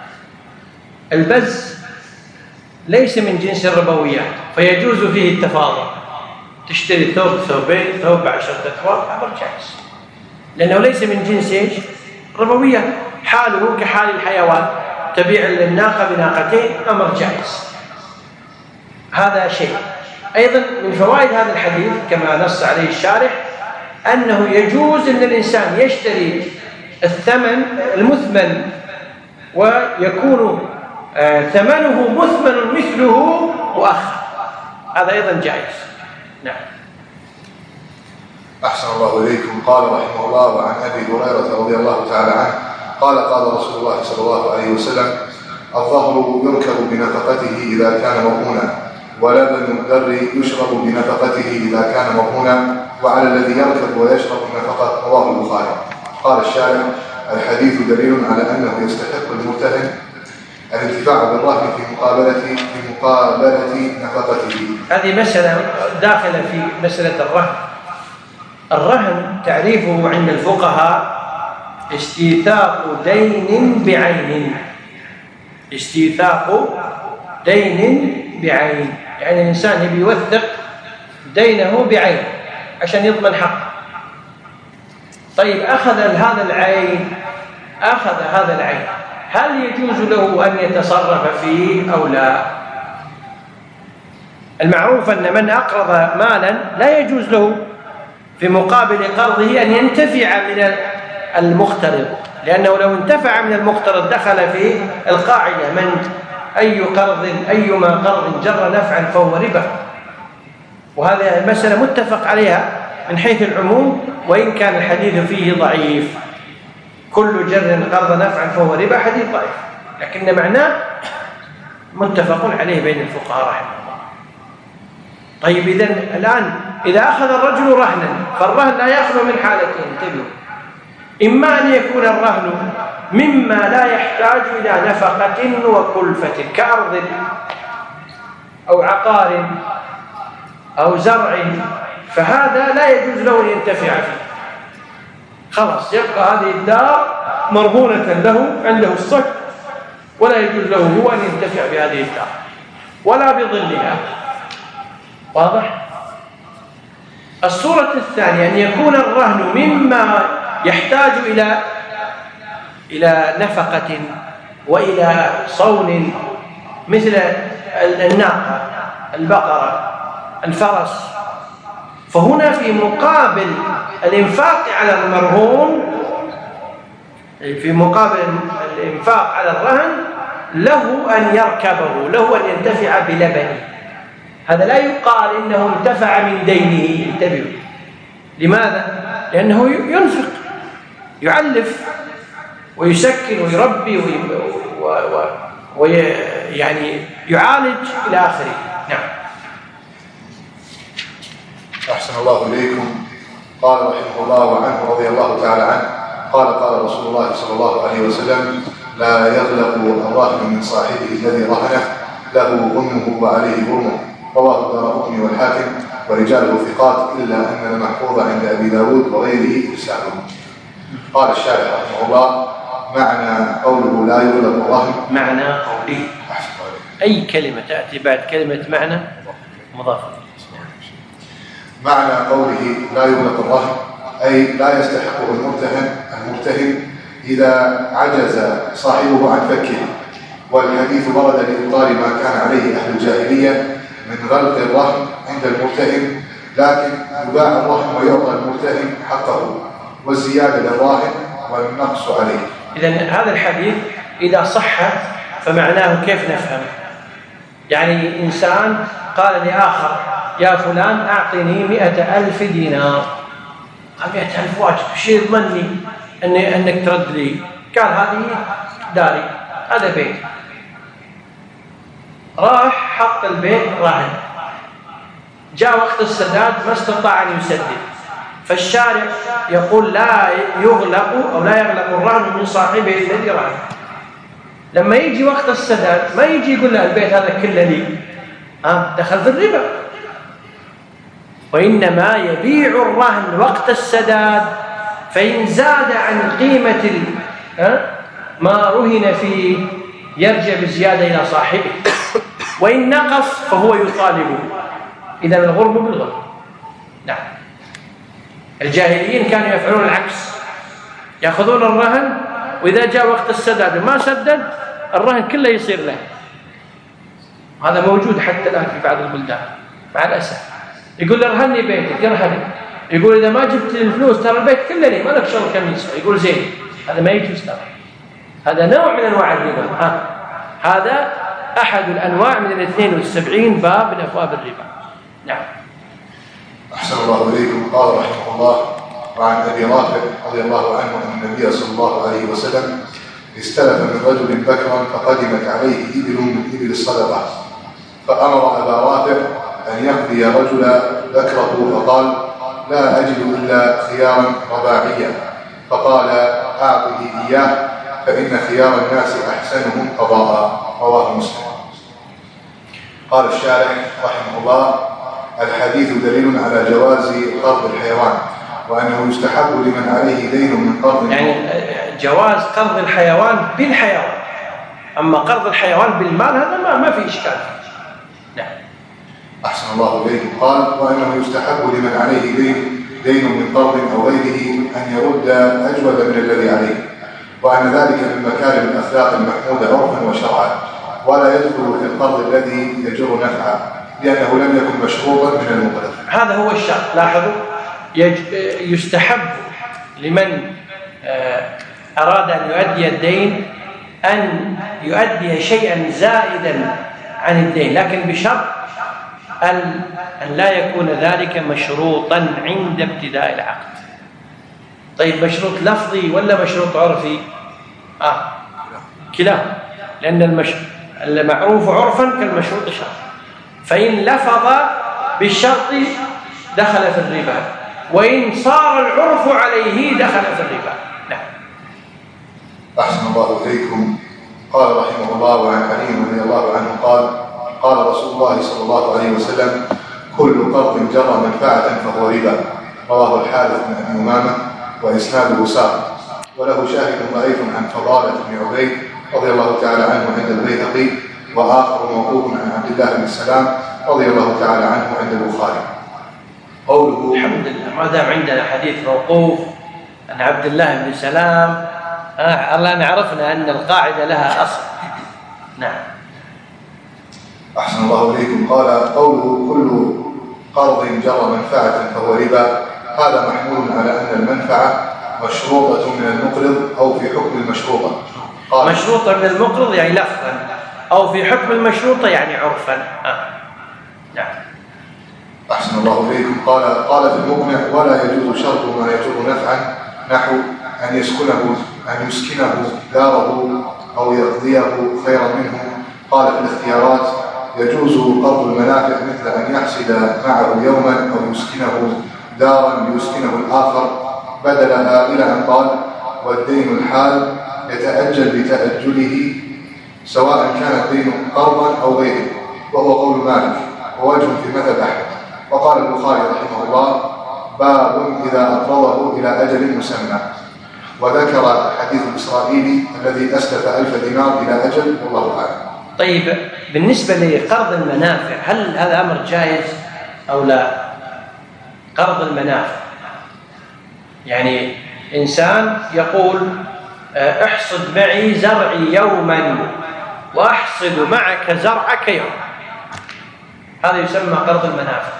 البز ليس من جنس الربويات فيجوز فيه التفاضل، تشتري ثوب ثوبين ثوب 10 أثواب، أمر جائز، لأنه ليس من جنس ايش؟ ربويات، حاله كحال الحيوان، تبيع الناقة بناقتين، أمر جائز. هذا شيء. أيضا من فوائد هذا الحديث كما نص عليه الشارح أنه يجوز أن الإنسان يشتري الثمن المثمن ويكون ثمنه مثمن مثله مؤخر، هذا أيضا جائز. نعم. أحسن الله إليكم. قال رحمه الله: وعن أبي هريرة رضي الله تعالى عنه قال: قال رسول الله صلى الله عليه وسلم: الظهر يركب بنفقته إذا كان مرهونا، ولبن الدر يشرب بنفقته إذا كان مرهونا، وعلى الذي يركب ويشرب بنفقته. رواه البخاري. قال الشارع: الحديث دليل على أنه يستحق المرتهن الانتفاع بالرهن في مقابلة نفقته. هذه مسألة داخلة في مسألة الرهن. الرهن تعريفه عند الفقهاء استيثاق دين بعين. استيثاق دين بعين، يعني الإنسان يبي يوثق دينه بعين عشان يضمن حقه. طيب أخذ هذا العين، هل يجوز له أن يتصرف فيه أو لا؟ المعروف أن من أقرض مالا لا يجوز له في مقابل قرضه أن ينتفع من المقترض، لأنه لو انتفع من المقترض دخل في القاعدة: من أيما قرض جر نفعا فهو ربا. وهذه المسألة متفق عليها من حيث العموم، وإن كان الحديث فيه ضعيف. كل جر قرض نفعا فهو ربا حديث ضعيف، لكن معناه متفق عليه بين الفقهاء رحمه الله. طيب الآن إذا أخذ الرجل رهنا، فالرهن لا يخلو من حالتين، انتبهوا: إما أن يكون الرهن مما لا يحتاج إلى نفقة وكلفة كأرض أو عقار أو زرع، فهذا لا يجوز له أن ينتفع فيه، خلاص يبقى هذه الدار مرهونة له عنده الصك، ولا يجوز له هو أن ينتفع بهذه الدار ولا بظلها. واضح؟ الصورة الثانية أن يكون الرهن مما يحتاج إلى نفقة وإلى صون، مثل الناقة، البقرة، الفرس، فهنا في مقابل الإنفاق على المرهون، في مقابل الإنفاق على الرهن، له أن يركبه، له أن ينتفع بلبنه. هذا لا يقال إنه انتفع من دينه، انتبهوا. لماذا؟ لأنه ينفق، يعلف ويسكن ويربي ويعني يعالج إلى آخره. نعم. أحسن الله إليكم. قال رحمه الله وعنه رضي الله تعالى عنه قال: قال رسول الله صلى الله عليه وسلم: لا يغلق الراهن من صاحبه الذي رهنه، له غنمه وعليه غرمه. رواه الدارقطني والحاكم ورجاله ثقات، إلا أن المحفوظ عند أبي داود وغيره إرساله. قال الشارح رحمه الله: معنى قوله لا يغلق الرهن، معنى قوله أي كلمة تأتي بعد كلمة معنى مضافة. معنى قوله لا يغلق الرهن أي لا يستحقه المرتهن إذا عجز صاحبه عن فكه. والحديث ورد لإبطال ما كان عليه أهل الجاهلية من غلق الرهن عند المرتهن، لكن يباع الرهن ويعطى المرتهن حقه، والزيادة للراهن والنقص عليه. إذن هذا الحديث إذا صح فمعناه كيف نفهم؟ يعني إنسان قال لآخر: يا فلان أعطني 100,000 دينار. قال: 100,000 واجد، وش يضمنني أنك ترد لي. قال هذه داري، هذا بيت. راح حط البيت رهن، جاء وقت السداد ما استطاع أن يسدد، فالشارع يقول لا يغلق أو لا يغلق الرهن من صاحبه الذي رهن. لما يجي وقت السداد ما يجي يقول له البيت هذا كله لي، دخل في الربا. وإنما يبيع الرهن وقت السداد، فإن زاد عن قيمة ما رهن فيه يرجع بزيادة إلى صاحبه، وإن نقص فهو يطالب. إذا الغرم بالغرم. نعم. الجاهليين كانوا يفعلون العكس، يأخذون الرهن وإذا جاء وقت السداد وما سدد الرهن كله يصير له. هذا موجود حتى الآن في بعض البلدان مع الأسف. يقول له ارهني بيتك، يرهني. يقول إذا ما جبت لي الفلوس ترى البيت كله لي، ما لك شغل كم يسوى. يقول زين، هذا ما يجوز ترى، هذا نوع من أنواع الربا. هذا أحد الأنواع من 72 باب من أبواب الربا. نعم. أحسن الله إليكم. قال رحمه الله: وعن أبي رافع رضي الله عنه أن النبي صلى الله عليه وسلم استلف من رجل بكرا فقدمت عليه إبل من إبل الصدقة، فأمر أبا رافع أن يقضي رجل بكره، فقال: لا أجد إلا خيارا رباعيا، فقال: أعطه إياه فإن خيار الناس أحسنهم قضاء. رواه مسلم. قال الشارع رحمه الله: الحديث دليل على جواز قرض الحيوان، وأنه يستحب لمن عليه دين من قرض، يعني جواز قرض الحيوان بالحيوان، أما قرض الحيوان بالمال هذا ما في إشكال. نعم. أحسن الله إليكم. قال: وأنه يستحب لمن عليه دين من قرض أو غيره أن يرد أجود من الذي عليه، وأن ذلك من مكارم الأخلاق المحمودة عرفا وشرعا، ولا يدخل في القرض الذي يجر نفعا، لأنه لم يكن مشروطا من المقرض. هذا هو الشرط. لاحظوا، يستحب لمن أراد أن يؤدي الدين أن يؤدي شيئا زائدا عن الدين، لكن بشرط أن لا يكون ذلك مشروطا عند ابتداء العقد. طيب مشروط لفظي ولا مشروط عرفي؟ كلاه، لأن المعروف عرفا كالمشروط شرطا، فإن لفظ بالشرط دخل في الربا، وإن صار العرف عليه دخل في الربا. نعم. أحسن الله إليكم. قال رحمه الله: وعن علي رضي الله عنه قال: قال رسول الله صلى الله عليه وسلم: كل قرض جر منفعة فهو ربا. رواه الحارث بن أبي أمامة وإسناده ساق، وله شاهد ضعيف عن فضالة بن عبيد رضي الله تعالى عنه عند البيهقي، وآخر موقوف عن عبد الله بن السلام رضي الله تعالى عنه عند البخاري. قوله: الحمد لله، ما دام عندنا حديث موقوف عن عبد الله بن سلام الآن عرفنا أن القاعدة لها أصل. نعم. أحسن الله إليكم. قال: قوله: كل قرض جر منفعة فهو ربا، هذا محمول على أن المنفعة مشروطة من المقرض أو في حكم المشروطة. مشروطة من المقرض يعني لفظا، أو في حكم المشروطة يعني عرفا. نعم. أحسن الله إليكم. قال في المقنع: ولا يجوز شرط ما يجر نفعا، نحو أن يسكنه داره أو يقضيه خيرا منه. قال في الاختيارات: يجوز قرض المنافع مثل أن يحسد معه يوما أو يسكنه دارا ليسكنه الآخر بدلها، إلى أن قال: والدين الحال يتأجل بتأجله سواء كان الدين قرضا أو غيره، وهو قول مالك ووجه في مذهب أحمد. وقال البخاري رحمه الله: باب إذا أقرضه إلى أجل مسمى. وذكر حديث الإسرائيلي الذي أسلف 1000 دينار إلى أجل، والله أعلم. طيب، بالنسبة لقرض المنافع هل هذا أمر جائز أو لا؟ قرض المنافع يعني إنسان يقول: احصد معي زرعي يوما وأحصد معك زرعك يوم، هذا يسمى قرض المنافع.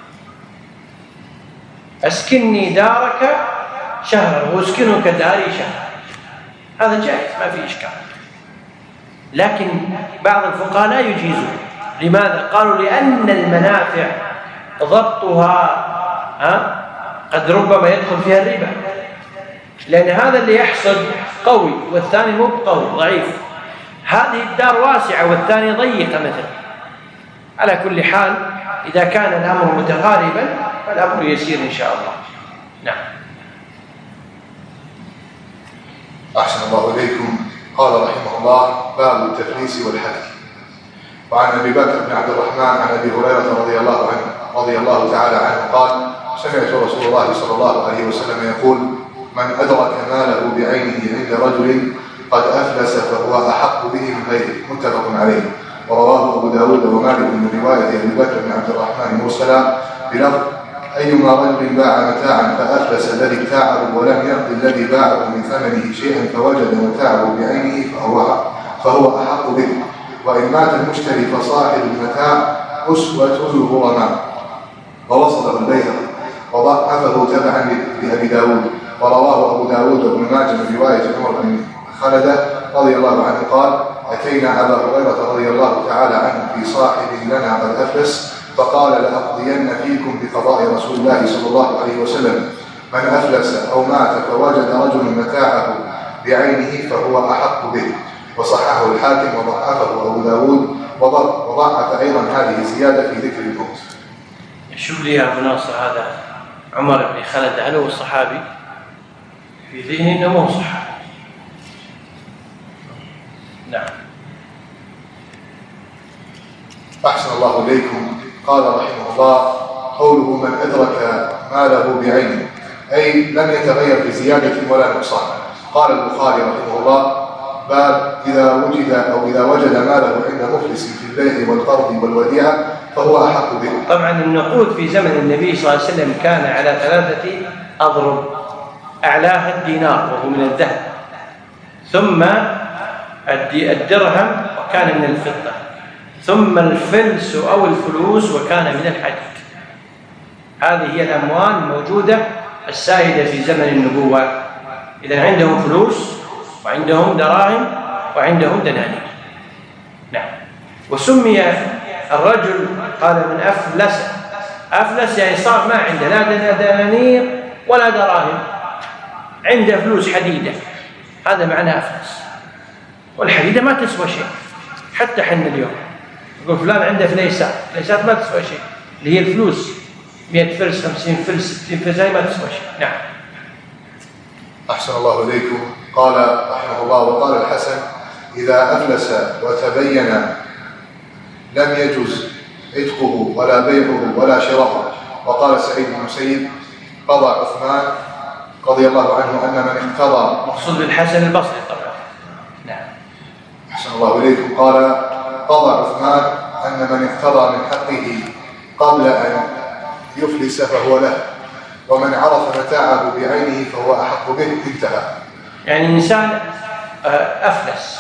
أسكنني دارك شهرا وأسكنك داري شهرا، هذا جائز ما في إشكال. لكن بعض الفقهاء لا يجيزون. لماذا؟ قالوا: لأن المنافع ضبطها قد ربما يدخل فيها الربا، لأن هذا اللي يحصد قوي والثاني مو قوي، ضعيف. هذه الدار واسعة والثاني ضيقة مثلا. على كل حال إذا كان الأمر متقاربا فالأمر يسير إن شاء الله. نعم. أحسن الله إليكم. قال رحمه الله: باب التفليس والحلف. وعن أبي بكر بن عبد الرحمن عن أبي هريرة رضي الله تعالى عنه قال: سمعت رسول الله صلى الله عليه وسلم يقول: من أدرك ماله بعينه عند رجل قد أفلس فهو أحق به من غيره. متفق عليه. ورواه أبو داود ومالك من رواية أبي بكر بن عبد الرحمن مرسلا بلفظ: أيما رجل باع متاعا فأفلس الذي ابتاعه ولم يقض الذي باعه من ثمنه شيئا فوجد متاعه بعينه فهو أحق به. وإن مات المشتري فصاحب المتاع أسوة الغرماء. ووصله البيهقي وضعفه تبعا لأبي داود. ورواه أبو داود وابن ماجه من رواية عمر بن خلدة رضي الله عنه قال: أتينا أبا هريرة رضي الله تعالى عنه في صاحب لنا قد أفلس فقال: لأقضين فيكم بقضاء رسول الله صلى الله عليه وسلم: من أفلس أو مات فوجد رجل متاعه بعينه فهو أحق به. وصححه الحاكم وضعفه أبو داود وضعف أيضا هذه الزيادة في ذكر الموت. شوف لي يا أبو ناصر، هذا عمر بن خلد هل هو صحابي؟ في ذهني أنه مو صحابي. نعم. أحسن الله إليكم. قال رحمه الله: قوله من أدرك ماله بعينه أي لم يتغير بزيادة ولا نقصان. قال البخاري رحمه الله: باب إذا وجد ماله عند مفلس في البيع والقرض والوديعة فهو أحق به. طبعا النقود في زمن النبي صلى الله عليه وسلم كان على 3 أضرب، أعلاها الدينار وهو من الذهب، ثم الدرهم وكان من الفضة، ثم الفلس أو الفلوس وكان من الحديد. هذه هي الأموال الموجودة السائدة في زمن النبوة. إذا عندهم فلوس وعندهم دراهم وعندهم دنانير. نعم. وسمي الرجل قال من أفلس يعني صار ما عنده لا دنانير ولا دراهم، عنده فلوس حديدة، هذا معناه أفلس. والحديدة ما تسوى شيء، حتى حنا اليوم يقول فلان عنده فليسات ما تسوى شيء، اللي هي الفلوس 100 فلس 50 فلس 60 فلس ما تسوى شيء. نعم. أحسن الله إليكم. قال رحمه الله: وقال الحسن: إذا أفلس وتبين لم يجوز عتقه ولا بيعه ولا شراؤه. وقال سعيد بن المسيب: قضى عثمان رضي الله عنه أن من اقتضى، مقصود بالحسن البصري طبعا. نعم. أحسن الله إليكم. قال: قضى عثمان أن من اقتضى من حقه قبل أن يفلس فهو له، ومن عرف متاعه بعينه فهو أحق به. انتهى. يعني إنسان أفلس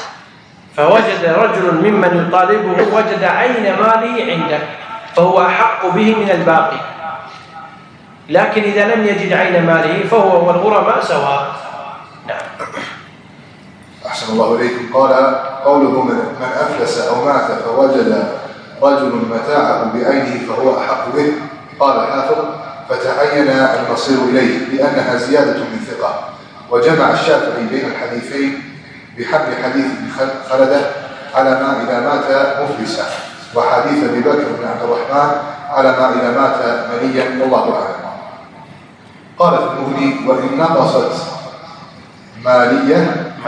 فوجد رجل ممن يطالبه وجد عين ماله عنده فهو أحق به من الباقي، لكن إذا لم يجد عين ماله فهو والغرماء سواء. نعم. أحسن الله إليكم. قال: قوله من أفلس أو مات فوجد رجل متاعه بعينه فهو أحق به. قال الحافظ: فتعين المصير إليه لأنها زيادة من ثقة. وجمع الشافعي بين الحديثين بحمل حديث ابن خلدة على ما إذا مات مفلسا، وحديث أبي بكر بن عبد الرحمن على ما إذا مات منيا، والله أعلم. قال في المغني: وإن نقصت مالية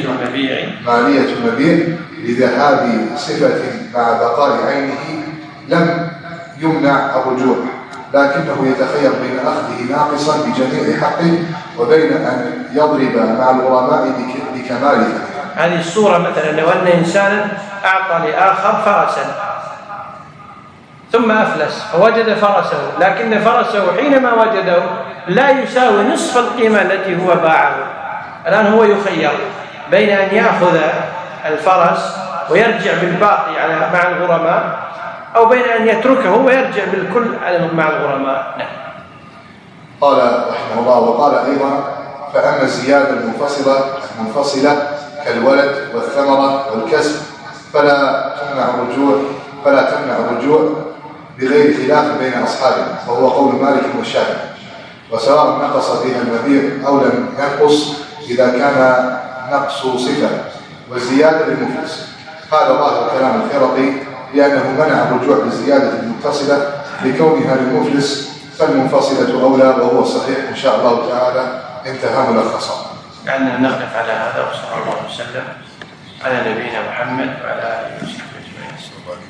المبيع لذهاب صفة مع بقاء عينه لم يمنع الرجوع، لكنه يتخير بين أخذه ناقصا بجميع حقه وبين أن يضرب مع الغرماء بكمال ثمنه. هذه الصورة مثلا لو أن إنسانا أعطى لآخر فرسا ثم أفلس فوجد فرسه، لكن فرسه حينما وجده لا يساوي نصف القيمة التي هو باعه. الآن هو يخير بين أن يأخذ الفرس ويرجع بالباقي مع الغرماء، أو بين أن يتركه ويرجع بالكل مع الغرماء. نعم. قال رحمه الله: وقال أيضا: فأما الزيادة المنفصلة كالولد والثمرة والكسب فلا تمنع الرجوع بغير خلاف بين أصحابه، وهو قول مالك والشافعي. وسواء نقص فيها المبيع أو لم ينقص إذا كان نقص صفة والزيادة للمفلس. هذا ظاهر كلام الخرقي لأنه منع الرجوع بالزيادة المتصلة لكونها للمفلس، فالمنفصلة أولى، وهو صحيح إن شاء الله تعالى. انتهى ملخصا. يعني نقف على هذا، وصلى الله وسلم على نبينا محمد وعلى آله وسلم.